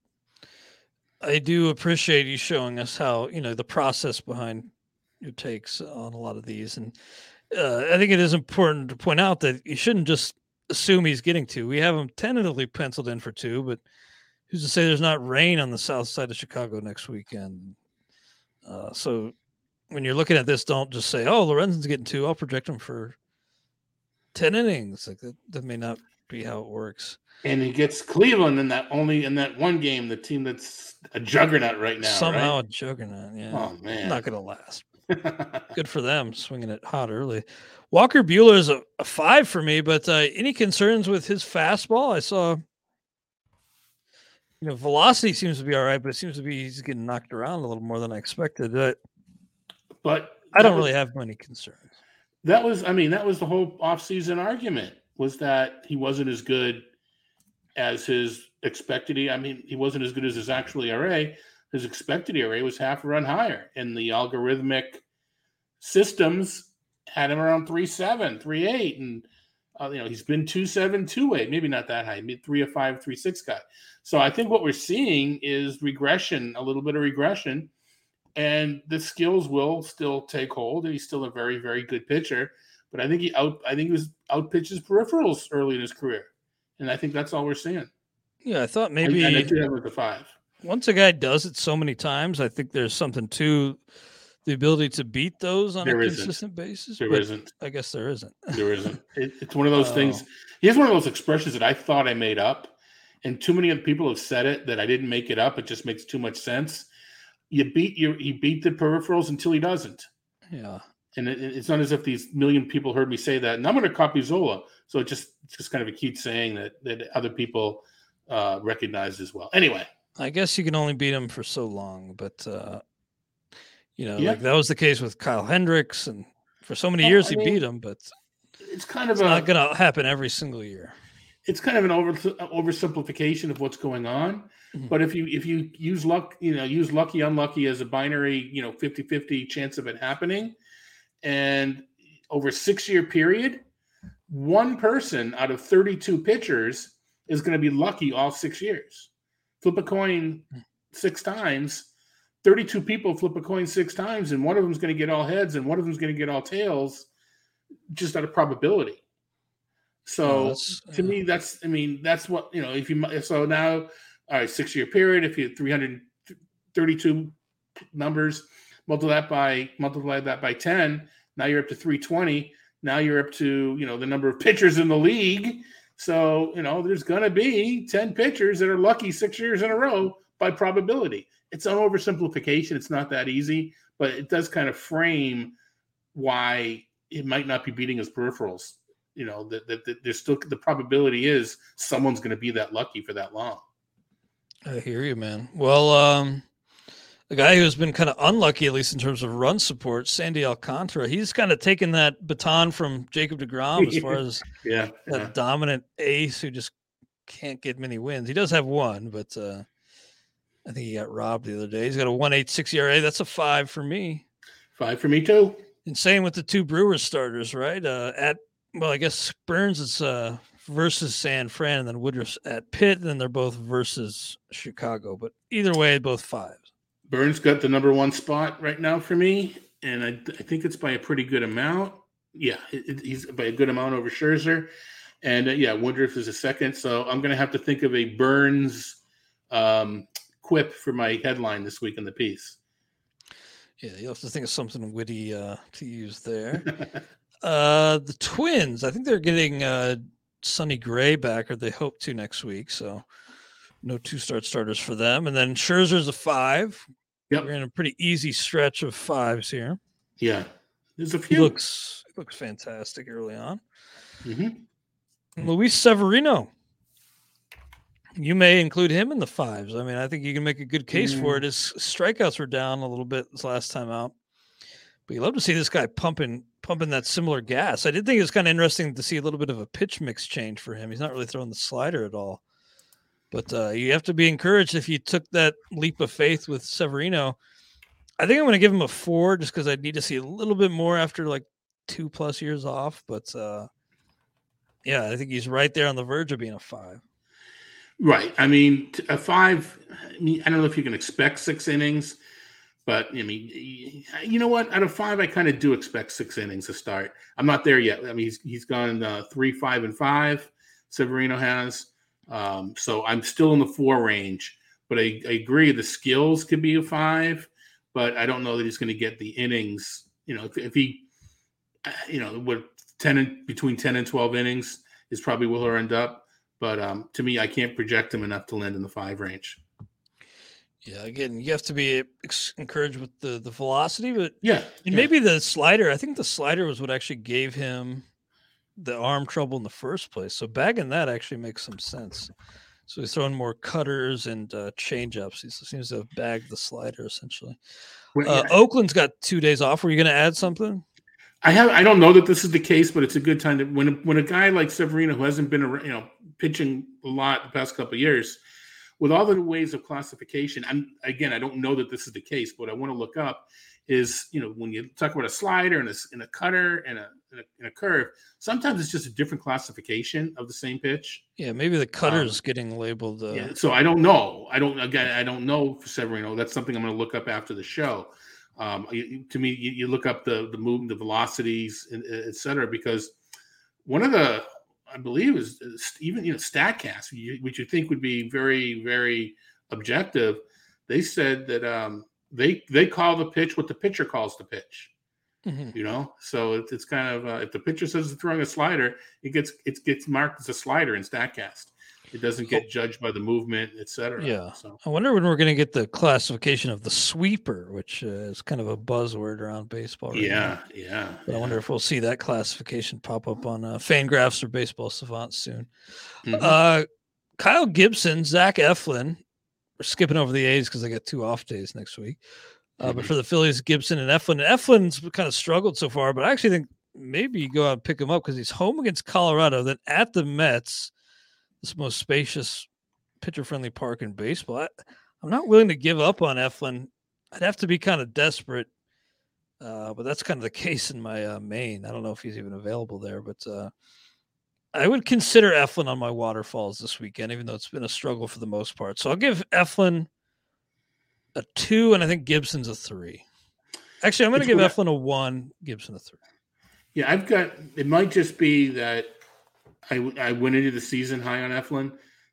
I do appreciate you showing us how, you know, the process behind your takes on a lot of these. And uh, I think it is important to point out that you shouldn't just assume he's getting two. We have him tentatively penciled in for two, but who's to say there's not rain on the south side of Chicago next weekend? Uh, so when you're looking at this, don't just say, oh, Lorenzen's getting two. I'll project him for ten innings. Like that, that may not be how it works. And he gets Cleveland in that only in that one game, the team that's a juggernaut right now. Somehow right? a juggernaut. Yeah. Oh, man. Not going to last. Good for them, swinging it hot early. Walker Buehler is a, a five for me, but uh, any concerns with his fastball? I saw, you know, velocity seems to be all right, but it seems to be he's getting knocked around a little more than I expected. Uh, but I don't was, really have many concerns. That was, I mean, that was the whole offseason argument was that he wasn't as good as his expected. I mean, he wasn't as good as his actual E R A. His expected E R A was half a run higher, and the algorithmic systems had him around three seven, three eight, and uh, you know he's been two seven, two eight, maybe not that high, maybe three or five, three six guy. So I think what we're seeing is regression, a little bit of regression, and the skills will still take hold. And he's still a very, very good pitcher, but I think he out, I think he was out pitched his peripherals early in his career, and I think that's all we're seeing. Yeah, I thought maybe I, I do have like a five. Once a guy does it so many times, I think there's something to the ability to beat those on there a isn't. consistent basis. There but isn't. I guess there isn't. There isn't. It, it's one of those oh. things. Here's one of those expressions that I thought I made up, and too many other people have said it that I didn't make it up. It just makes too much sense. You beat your, you beat the peripherals until he doesn't. Yeah. And it, it's not as if these million people heard me say that. And I'm going to copy Zola. So it just it's just kind of a cute saying that that other people uh, recognize as well. Anyway. I guess you can only beat him for so long, but uh, you know, yeah. like that was the case with Kyle Hendricks, and for so many years I mean, he beat him. But it's kind of it's a, not going to happen every single year. It's kind of an over oversimplification of what's going on. Mm-hmm. But if you if you use luck, you know, use lucky unlucky as a binary, you know, fifty-fifty chance of it happening, and over a six year period, one person out of thirty-two pitchers is going to be lucky all six years. Flip a coin six times, thirty-two people flip a coin six times, and one of them is going to get all heads and one of them is going to get all tails just out of probability. So oh, to yeah. me, that's, I mean, that's what, you know, if you, so now, all right, six year period, if you have three hundred thirty-two numbers, multiply that by multiply that by ten. Now you're up to three twenty. Now you're up to, you know, the number of pitchers in the league. So, you know, there's going to be ten pitchers that are lucky six years in a row by probability. It's an oversimplification. It's not that easy, but it does kind of frame why it might not be beating his peripherals. You know, that, that, that there's still the probability is someone's going to be that lucky for that long. I hear you, man. Well, um, the guy who's been kind of unlucky, at least in terms of run support, Sandy Alcantara, he's kind of taken that baton from Jacob deGrom as far as yeah, that yeah. dominant ace who just can't get many wins. He does have one, but uh, I think he got robbed the other day. He's got a one point eight six E R A. That's a five for me. Five for me too. And same with the two Brewers starters, right? Uh, at well, I guess Burns is uh, versus San Fran, and then Woodruff's at Pitt, and then they're both versus Chicago. But either way, both fives. Burns got the number one spot right now for me, and I, I think it's by a pretty good amount. Yeah, it, it, he's by a good amount over Scherzer. And, uh, yeah, Woodruff is a second. So I'm going to have to think of a Burns um, quip for my headline this week in the piece. Yeah, you'll have to think of something witty uh, to use there. uh, the Twins, I think they're getting uh, Sonny Gray back, or they hope to next week. So no two-start starters for them. And then Scherzer's a five. Yep. We're in a pretty easy stretch of fives here. Yeah. There's a He few. looks, he looks fantastic early on. Mm-hmm. Luis Severino. You may include him in the fives. I mean, I think you can make a good case mm. for it. His strikeouts were down a little bit this last time out. But you love to see this guy pumping pumping that similar gas. I did think it was kind of interesting to see a little bit of a pitch mix change for him. He's not really throwing the slider at all. But uh, you have to be encouraged if you took that leap of faith with Severino. I think I'm going to give him a four just because I need to see a little bit more after like two plus years off. But uh, yeah, I think he's right there on the verge of being a five. Right. I mean, a five, I mean, I don't know if you can expect six innings, but I mean, you know what? Out of five, I kind of do expect six innings to start. I'm not there yet. I mean, he's, he's gone uh, three, five, and five. Severino has. Um, so I'm still in the four range, but I, I agree the skills could be a five, but I don't know that he's going to get the innings. You know, if, if he, you know, what ten between ten and twelve innings is probably where he'll end up. But um, to me, I can't project him enough to land in the five range. Yeah, again, you have to be encouraged with the, the velocity, but yeah, and yeah. maybe the slider. I think the slider was what actually gave him the arm trouble in the first place. So bagging that actually makes some sense. So he's throwing more cutters and uh, changeups. He seems to have bagged the slider essentially. Well, uh, yeah. Oakland's got two days off. Were you going to add something? I have. I don't know that this is the case, but it's a good time to when when a guy like Severino, who hasn't been you know pitching a lot the past couple of years, with all the ways of classification. I'm again, I don't know that this is the case, but what I want to look up is you know when you talk about a slider and a, and a cutter and a, and a and a curve, sometimes it's just a different classification of the same pitch. Yeah, maybe the cutter's um, getting labeled. Uh... Yeah, so I don't know. I don't again. I don't know for Severino. That's something I'm going to look up after the show. Um, you, to me, you, you look up the the movement, the velocities, et cetera, because one of the, I believe, is, is even you know StatCast, which you think would be very very objective. They said that um, they they call the pitch what the pitcher calls the pitch. Mm-hmm. You know, so it, it's kind of uh, if the pitcher says they're throwing a slider, it gets it gets marked as a slider in StatCast. It doesn't get judged by the movement, et cetera. Yeah. So I wonder when we're going to get the classification of the sweeper, which uh, is kind of a buzzword around baseball. Right yeah, now. yeah. But yeah. I wonder if we'll see that classification pop up on uh, Fangraphs or Baseball Savant soon. Mm-hmm. Uh, Kyle Gibson, Zach Eflin. We're skipping over the A's because they got two off days next week. Uh, mm-hmm. But for the Phillies, Gibson and Eflin. And Eflin's kind of struggled so far, but I actually think maybe you go out and pick him up because he's home against Colorado, then at the Mets. This most spacious, pitcher-friendly park in baseball. I, I'm not willing to give up on Eflin. I'd have to be kind of desperate, uh, but that's kind of the case in my uh, main. I don't know if he's even available there, but uh, I would consider Eflin on my waterfalls this weekend, even though it's been a struggle for the most part. So I'll give Eflin a two, and I think Gibson's a three. Actually, I'm going to give Eflin a one, Gibson a three. Yeah, I've got – it might just be that – I, I went into the season high on Eflin,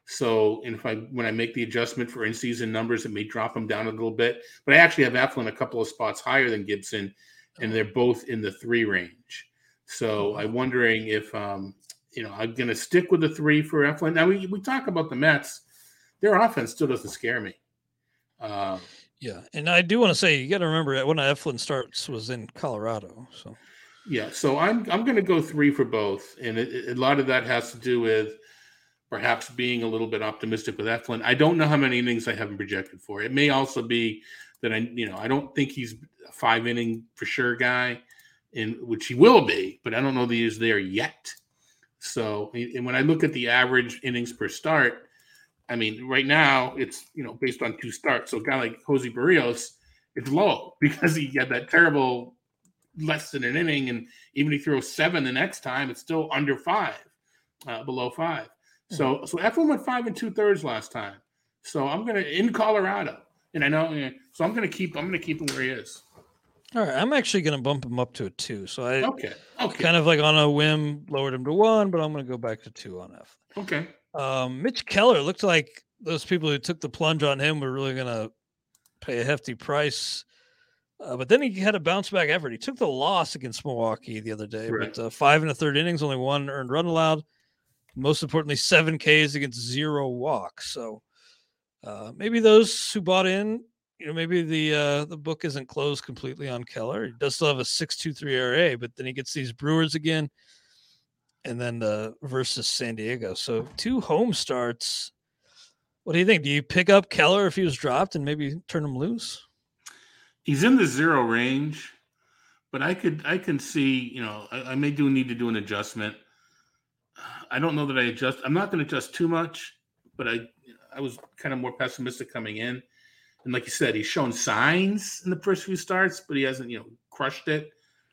So, and if I when I make the adjustment for in-season numbers, it may drop him down a little bit. But I actually have Eflin a couple of spots higher than Gibson, and they're both in the three range. So I'm wondering if um, you know I'm going to stick with the three for Eflin. Now we we talk about the Mets, their offense still doesn't scare me. Uh, yeah, and I do want to say you got to remember when Eflin starts was in Colorado, so yeah. So I'm I'm going to go three for both, and it, it, a lot of that has to do with perhaps being a little bit optimistic with Eflin. I don't know how many innings I haven't projected for. It may also be that I, you know, I don't think he's a five inning for sure guy, in which he will be, but I don't know that he's there yet. So, and when I look at the average innings per start, I mean, right now it's, you know, based on two starts. So a guy like Jose Barrios, it's low because he had that terrible less than an inning. And even if he throws seven the next time, it's still under five, uh, below five. So, so Eflin went five and two thirds last time. So I'm gonna in Colorado, and I know. So I'm gonna keep. I'm gonna keep him where he is. All right, I'm actually gonna bump him up to a two. So I okay, okay, kind of like on a whim lowered him to one, but I'm gonna go back to two on Eflin. Okay. Um, Mitch Keller looked like those people who took the plunge on him were really gonna pay a hefty price. Uh, but then he had a bounce back effort. He took the loss against Milwaukee the other day, right. but uh, five and a third innings, only one earned run allowed. Most importantly, seven Ks against zero walks. So uh, maybe those who bought in, you know, maybe the uh, the book isn't closed completely on Keller. He does still have a six point two three E R A, but then he gets these Brewers again, and then uh, versus San Diego. So two home starts. What do you think? Do you pick up Keller if he was dropped and maybe turn him loose? He's in the zero range, but I could I can see, you know, I, I may do need to do an adjustment. I don't know that I adjust. I'm not going to adjust too much, but I I was kind of more pessimistic coming in. And like you said, he's shown signs in the first few starts, but he hasn't, you know, crushed it.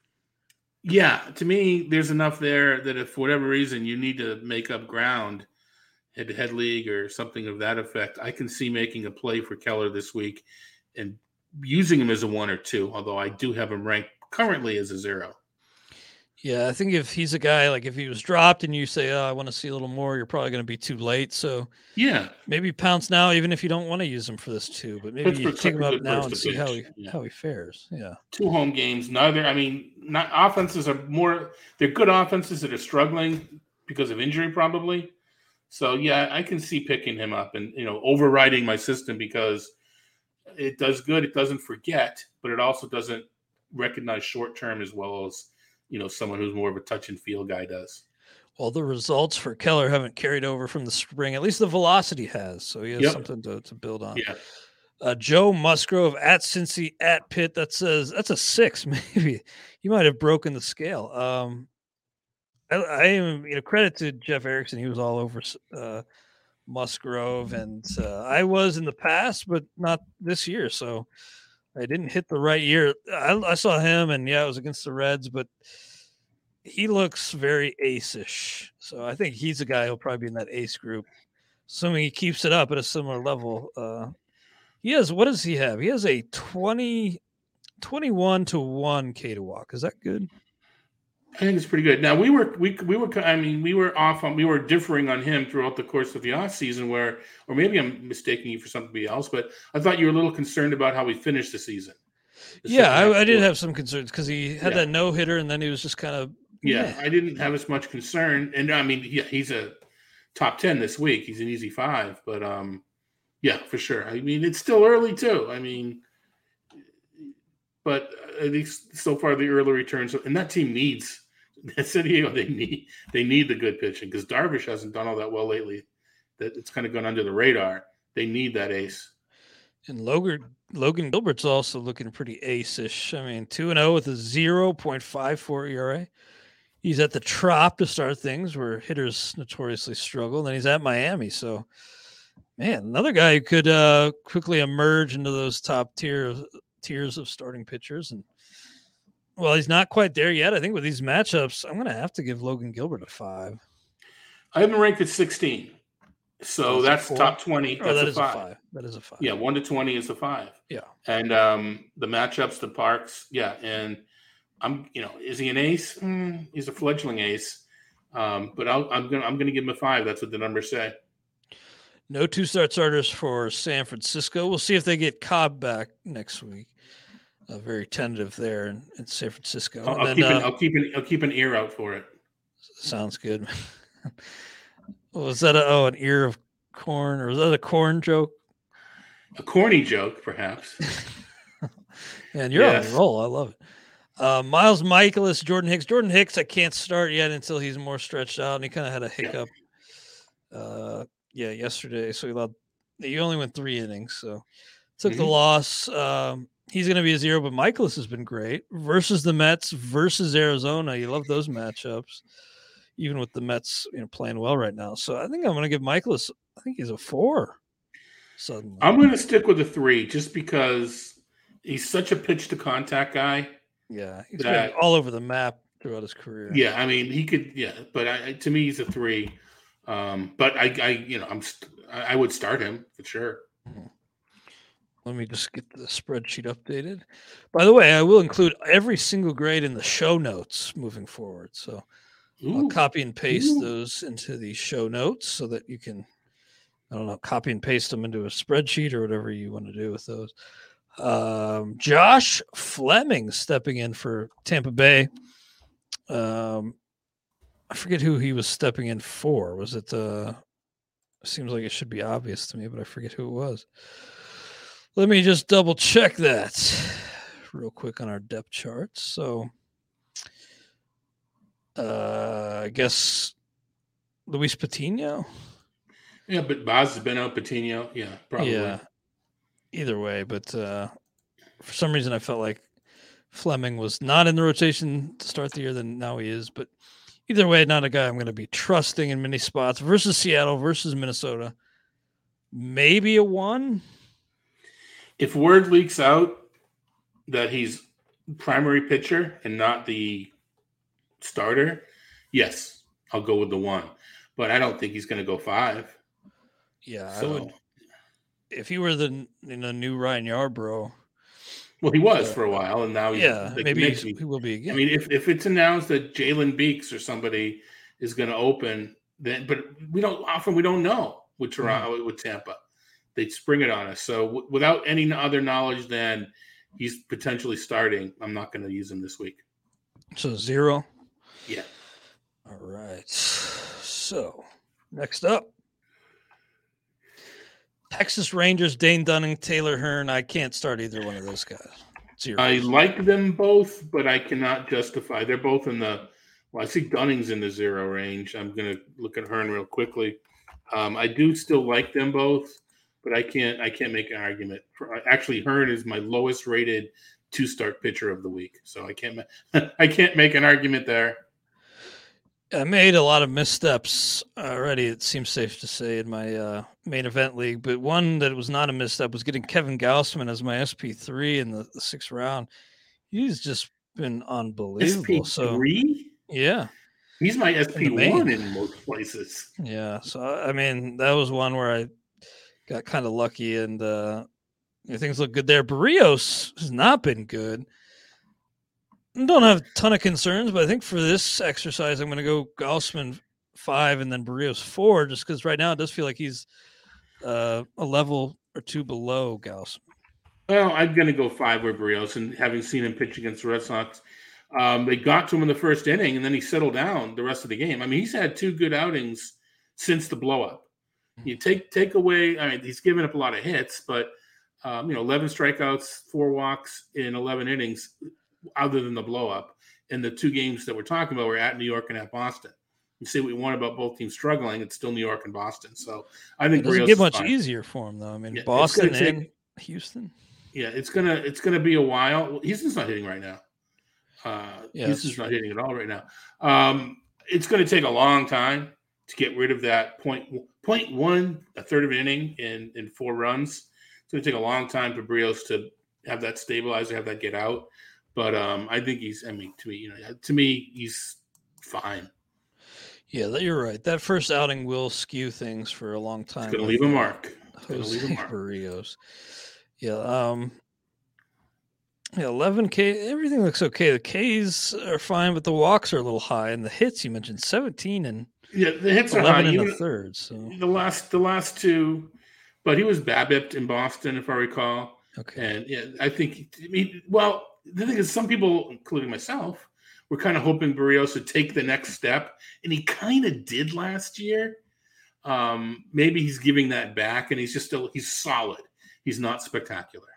Yeah, to me, there's enough there that if for whatever reason you need to make up ground, head-to-head league or something of that effect, I can see making a play for Keller this week and using him as a one or two, although I do have him ranked currently as a zero. Yeah, I think if he's a guy, like if he was dropped and you say, oh, I want to see a little more, you're probably going to be too late. So yeah, maybe pounce now, even if you don't want to use him for this too, but maybe you take him up now and see how he, yeah. how he fares. Yeah. Two home games. Neither, I mean, not offenses are more, they're good offenses that are struggling because of injury probably. So yeah, I can see picking him up and, you know, overriding my system because it does good. It doesn't forget, but it also doesn't recognize short-term as well as, you know, someone who's more of a touch and feel guy does. Well, the results for Keller haven't carried over from the spring. At least the velocity has. So he has yep. something to, to build on. Yeah. Uh, Joe Musgrove at Cincy at Pitt. That says that's a six. Maybe he might have broken the scale. Um, I, I am, you know, credit to Jeff Erickson. He was all over uh, Musgrove, and uh, I was in the past, but not this year. So I didn't hit the right year. I, I saw him, and yeah, it was against the Reds, but he looks very ace-ish. So I think he's a guy who'll probably be in that ace group, assuming he keeps it up at a similar level. Uh, he has, what does he have? He has a twenty, twenty-one to one K to walk. Is that good? I think it's pretty good. Now we were we we were I mean we were off on we were differing on him throughout the course of the off season where or maybe I'm mistaking you for something else, but I thought you were a little concerned about how he finished the season. The yeah, I, I did have some concerns because he had yeah. that no hitter and then he was just kind of yeah. yeah. I didn't have as much concern, and I mean yeah, he's a top ten this week. He's an easy five, but um yeah, for sure. I mean it's still early too. I mean, but at least so far the early returns and that team needs. At San Diego, they need they need the good pitching because Darvish hasn't done all that well lately. That it's kind of gone under the radar. They need that ace. And Logan Logan Gilbert's also looking pretty ace-ish. I mean, two and zero with a zero point five four E R A. He's at the Trop to start things, where hitters notoriously struggle. And then he's at Miami. So, man, another guy who could uh, quickly emerge into those top tier tiers of starting pitchers. And well, he's not quite there yet. I think with these matchups, I'm going to have to give Logan Gilbert a five. I have him ranked at sixteen. So that's, that's top twenty. That's oh, that a, is five. a five. That is a five. Yeah, one to twenty is a five. Yeah. And um, the matchups, the Parks, yeah. And I'm, you know, is he an ace? Mm, he's a fledgling ace. Um, but I'll, I'm going to I'm going to give him a five. That's what the numbers say. No two start starters for San Francisco. We'll see if they get Cobb back next week. Uh, very tentative there in, in San Francisco. I'll, And I'll then, keep an, uh, I'll keep an I'll keep an ear out for it. Sounds good. Was that a, oh an ear of corn, or was that a corn joke? A corny joke, perhaps. Man, you're Yes. on a roll. I love it. Uh, Miles Michaelis, Jordan Hicks. Jordan Hicks, I can't start yet until he's more stretched out, and he kind of had a hiccup. Uh, yeah, yesterday. So he allowed, he only went three innings, so took the Mhm. loss. Um, he's going to be a zero, but Michaelis has been great versus the Mets versus Arizona. You love those matchups, even with the Mets, you know, playing well right now. So I think I'm going to give Michaelis. I think he's a four. Suddenly, I'm going to stick with a three just because he's such a pitch to contact guy. yeah, he's that- been all over the map throughout his career. Yeah, I mean, he could. Yeah, but I, to me, he's a three. Um, but I, I, you know, I'm, st- I I would start him for sure. Let me just get the spreadsheet updated. By the way, I will include every single grade in the show notes moving forward. So I'll Ooh. copy and paste Ooh. those into the show notes so that you can, I don't know, copy and paste them into a spreadsheet or whatever you want to do with those. Um, Josh Fleming stepping in for Tampa Bay. Um, I forget who he was stepping in for. Was it, uh, seems like it should be obvious to me, but I forget who it was. Let me just double check that real quick on our depth charts. So, uh, I guess Luis Patino. Yeah, but Boz has been out. Patino, yeah, probably. Yeah. Either way, but uh, for some reason I felt like Fleming was not in the rotation to start the year. Then now he is. But either way, not a guy I'm going to be trusting in many spots versus Seattle versus Minnesota. Maybe a one. If word leaks out that he's primary pitcher and not the starter, yes, I'll go with the one. But I don't think he's going to go five. Yeah, I So, would. If he were the you know new Ryan Yarbrough, well, he was uh, for a while, and now he's yeah, like, maybe makes he's, me- he will be I again. mean, if, if it's announced that Jalen Beeks or somebody is going to open, then but we don't often we don't know with Toronto with Tampa. They spring it on us. So w- without any other knowledge than he's potentially starting, I'm not going to use him this week. So zero. Yeah. All right. So next up, Texas Rangers, Dane Dunning, Taylor Hearn. I can't start either one of those guys. Zero. I like them both, but I cannot justify. They're both in the. Well, I see Dunning's in the zero range. I'm going to look at Hearn real quickly. Um, I do still like them both, but I can't. I can't make an argument. For, actually, Hearn is my lowest rated two start pitcher of the week, so I can't. ma- I can't make an argument there. I made a lot of missteps already, it seems safe to say, in my uh, main event league. But one that was not a misstep was getting Kevin Gausman as my S P three in the, the sixth round. He's just been S unbelievable. P So three. yeah, He's my S P In the one main. in most places. yeah. So I mean, that was one where I got kind of lucky, and uh, you know, things look good there. Barrios has not been good. I don't have a ton of concerns, but I think for this exercise, I'm going to go Gausman five and then Barrios four, just because right now it does feel like he's uh, a level or two below Gausman. Well, I'm going to go five with Barrios, and having seen him pitch against the Red Sox, um, they got to him in the first inning, and then he settled down the rest of the game. I mean, he's had two good outings since the blow-up. You take take away, I mean, he's given up a lot of hits, but um, you know, eleven strikeouts, four walks in eleven innings, other than the blow-up. And the two games that we're talking about were at New York and at Boston. You say what we want about both teams struggling, it's still New York and Boston. So I It think doesn't Barrios get is much fine. easier for him, though. I mean, Yeah, it's Boston gonna take- and Houston. Yeah, it's gonna it's gonna be a while. Well, Houston's not hitting right now. Uh, Yeah, Houston's that's not true. hitting at all right now. Um, it's going to take a long time to get rid of that point point one, a third of an inning in in four runs. It's going to take a long time for Barrios to have that stabilize, have that get out. But um, I think he's. I mean, to me, you know, to me, he's fine. Yeah, that, you're right. That first outing will skew things for a long time. It's going to with, leave a uh, mark. It's going to leave a Jose mark. Barrios. Yeah. Um, yeah, eleven K. Everything looks okay. The Ks are fine, but the walks are a little high. And the hits, you mentioned seventeen and Yeah, the hits are eleven high. in Even the third. So the last, the last two, but he was BABIP'd in Boston, if I recall. okay, And yeah, I think. I mean, well, the thing is, some people, including myself, were kind of hoping Barrios would take the next step, and he kind of did last year. Um, maybe he's giving that back, and he's just still he's solid. He's not spectacular.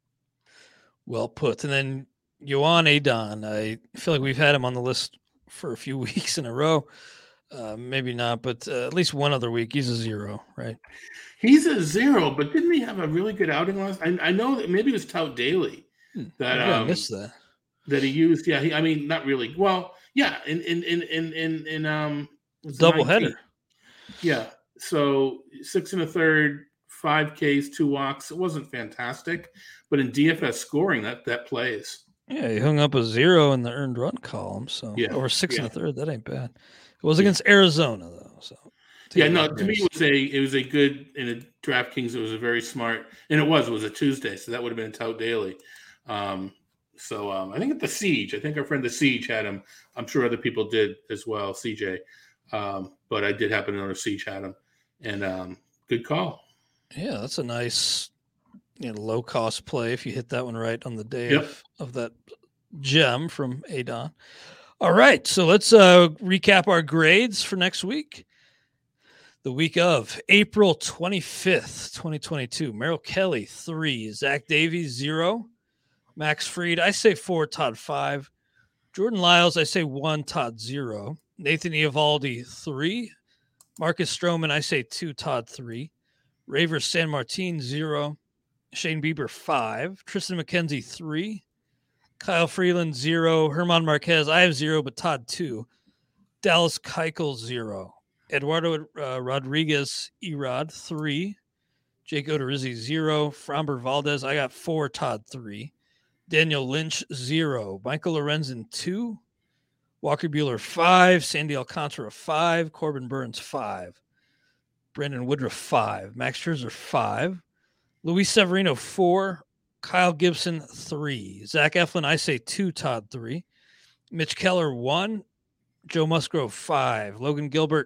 well put. And then Yohan Adon, I feel like we've had him on the list for a few weeks in a row. Uh, maybe not, but uh, at least one other week he's a zero, right? He's a zero, but didn't he have a really good outing last? I, I know that maybe it was Tout Daly Hmm. that Maybe I um, missed that. that he used. Yeah, he, I mean, not really. Well, yeah, in in in in in, in um Double nineteen header. Yeah, so six and a third, five Ks, two walks. It wasn't fantastic, but in D F S scoring, that that plays. Yeah, he hung up a zero in the earned run column, so Yeah, or six yeah. and a third. That ain't bad. It was against Arizona though, so Yeah, take no, that to me grace. it was a it was a good in a DraftKings. It was a very smart, and it was it was a Tuesday, so that would have been Tout Daily. Um, so um, I think at the Siege, I think our friend the Siege had him. I'm sure other people did as well, C J. Um, but I did happen to know the Siege had him, and um, good call. Yeah, that's a nice, you know, low cost play if you hit that one right on the day Yep. of, of that gem from Adon. All right, so let's uh, recap our grades for next week. The week of April twenty-fifth, twenty twenty-two. Merrill Kelly, three. Zach Davies, zero. Max Fried, I say four. Todd, five. Jordan Lyles, I say one. Todd, zero. Nathan Eovaldi, three. Marcus Stroman, I say two. Todd, three. Raver San Martin, zero. Shane Bieber, five. Tristan McKenzie, three. Kyle Freeland, zero. Herman Marquez, I have zero, but Todd, two. Dallas Keuchel, zero. Eduardo uh, Rodriguez, Erod, three. Jake Odorizzi, zero. Framber Valdez, I got four. Todd, three. Daniel Lynch, zero. Michael Lorenzen, two. Walker Buehler, five. Sandy Alcantara, five. Corbin Burns, five. Brandon Woodruff, five. Max Scherzer, five. Luis Severino, four. Kyle Gibson, three. Zach Eflin, I say two. Todd, three. Mitch Keller, one. Joe Musgrove, five. Logan Gilbert,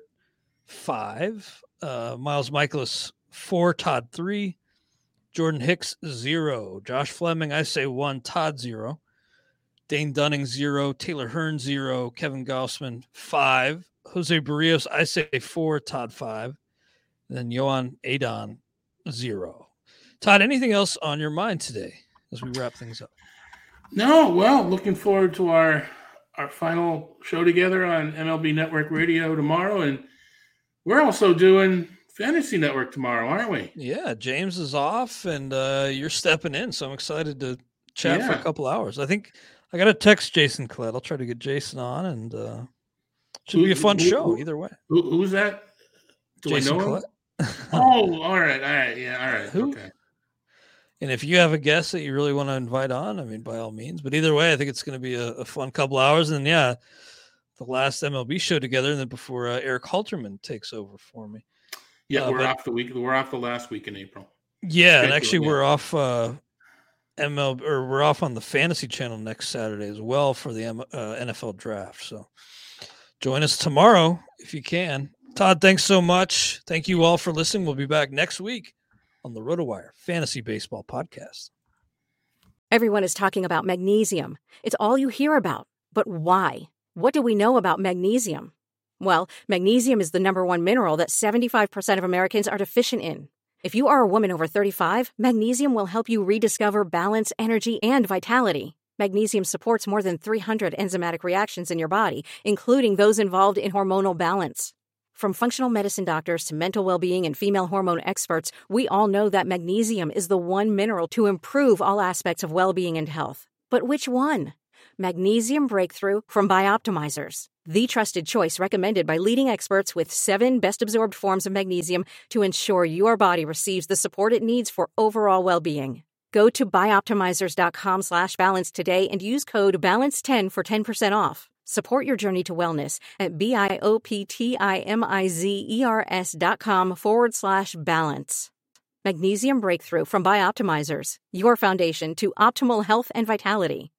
five. Uh, Miles Michaelis, four. Todd, three. Jordan Hicks, zero. Josh Fleming, I say one. Todd, zero. Dane Dunning, zero. Taylor Hearn, zero. Kevin Gaussman, five. Jose Barrios, I say four. Todd, five. And then Yohan Adon, zero. Todd, anything else on your mind today as we wrap things up? No, well, looking forward to our our final show together on M L B Network Radio tomorrow, and we're also doing Fantasy Network tomorrow, aren't we? Yeah, James is off, and uh, you're stepping in, so I'm excited to chat for Yeah. a couple hours. I think I got to text Jason Collette. I'll try to get Jason on, and uh, should Who- be a fun who- show who- either way. Who, who's that? Do Jason I know him? Collette. Oh, all right, all right, yeah, all right, Who? okay. And if you have a guest that you really want to invite on, I mean, by all means. But either way, I think it's going to be a, a fun couple hours. And yeah, the last M L B show together, and then before uh, Eric Halterman takes over for me. Yeah, Uh, we're but- off the week. We're off the last week in April. Yeah, and Schedule, actually, yeah. we're off uh, M L B, or we're off on the Fantasy Channel next Saturday as well for the M- uh, N F L Draft. So join us tomorrow if you can. Todd, thanks so much. Thank you all for listening. We'll be back next week on the RotoWire Fantasy Baseball Podcast. Everyone is talking about magnesium. It's all you hear about. But why? What do we know about magnesium? Well, magnesium is the number one mineral that seventy-five percent of Americans are deficient in. If you are a woman over thirty-five, magnesium will help you rediscover balance, energy, and vitality. Magnesium supports more than three hundred enzymatic reactions in your body, including those involved in hormonal balance. From functional medicine doctors to mental well-being and female hormone experts, we all know that magnesium is the one mineral to improve all aspects of well-being and health. But which one? Magnesium Breakthrough from Bioptimizers, the trusted choice recommended by leading experts with seven best-absorbed forms of magnesium to ensure your body receives the support it needs for overall well-being. Go to bioptimizers.com slash balance today and use code balance ten for ten percent off. Support your journey to wellness at B-I-O-P-T-I-M-I-Z-E-R-S dot com forward slash balance. Magnesium Breakthrough from Bioptimizers, your foundation to optimal health and vitality.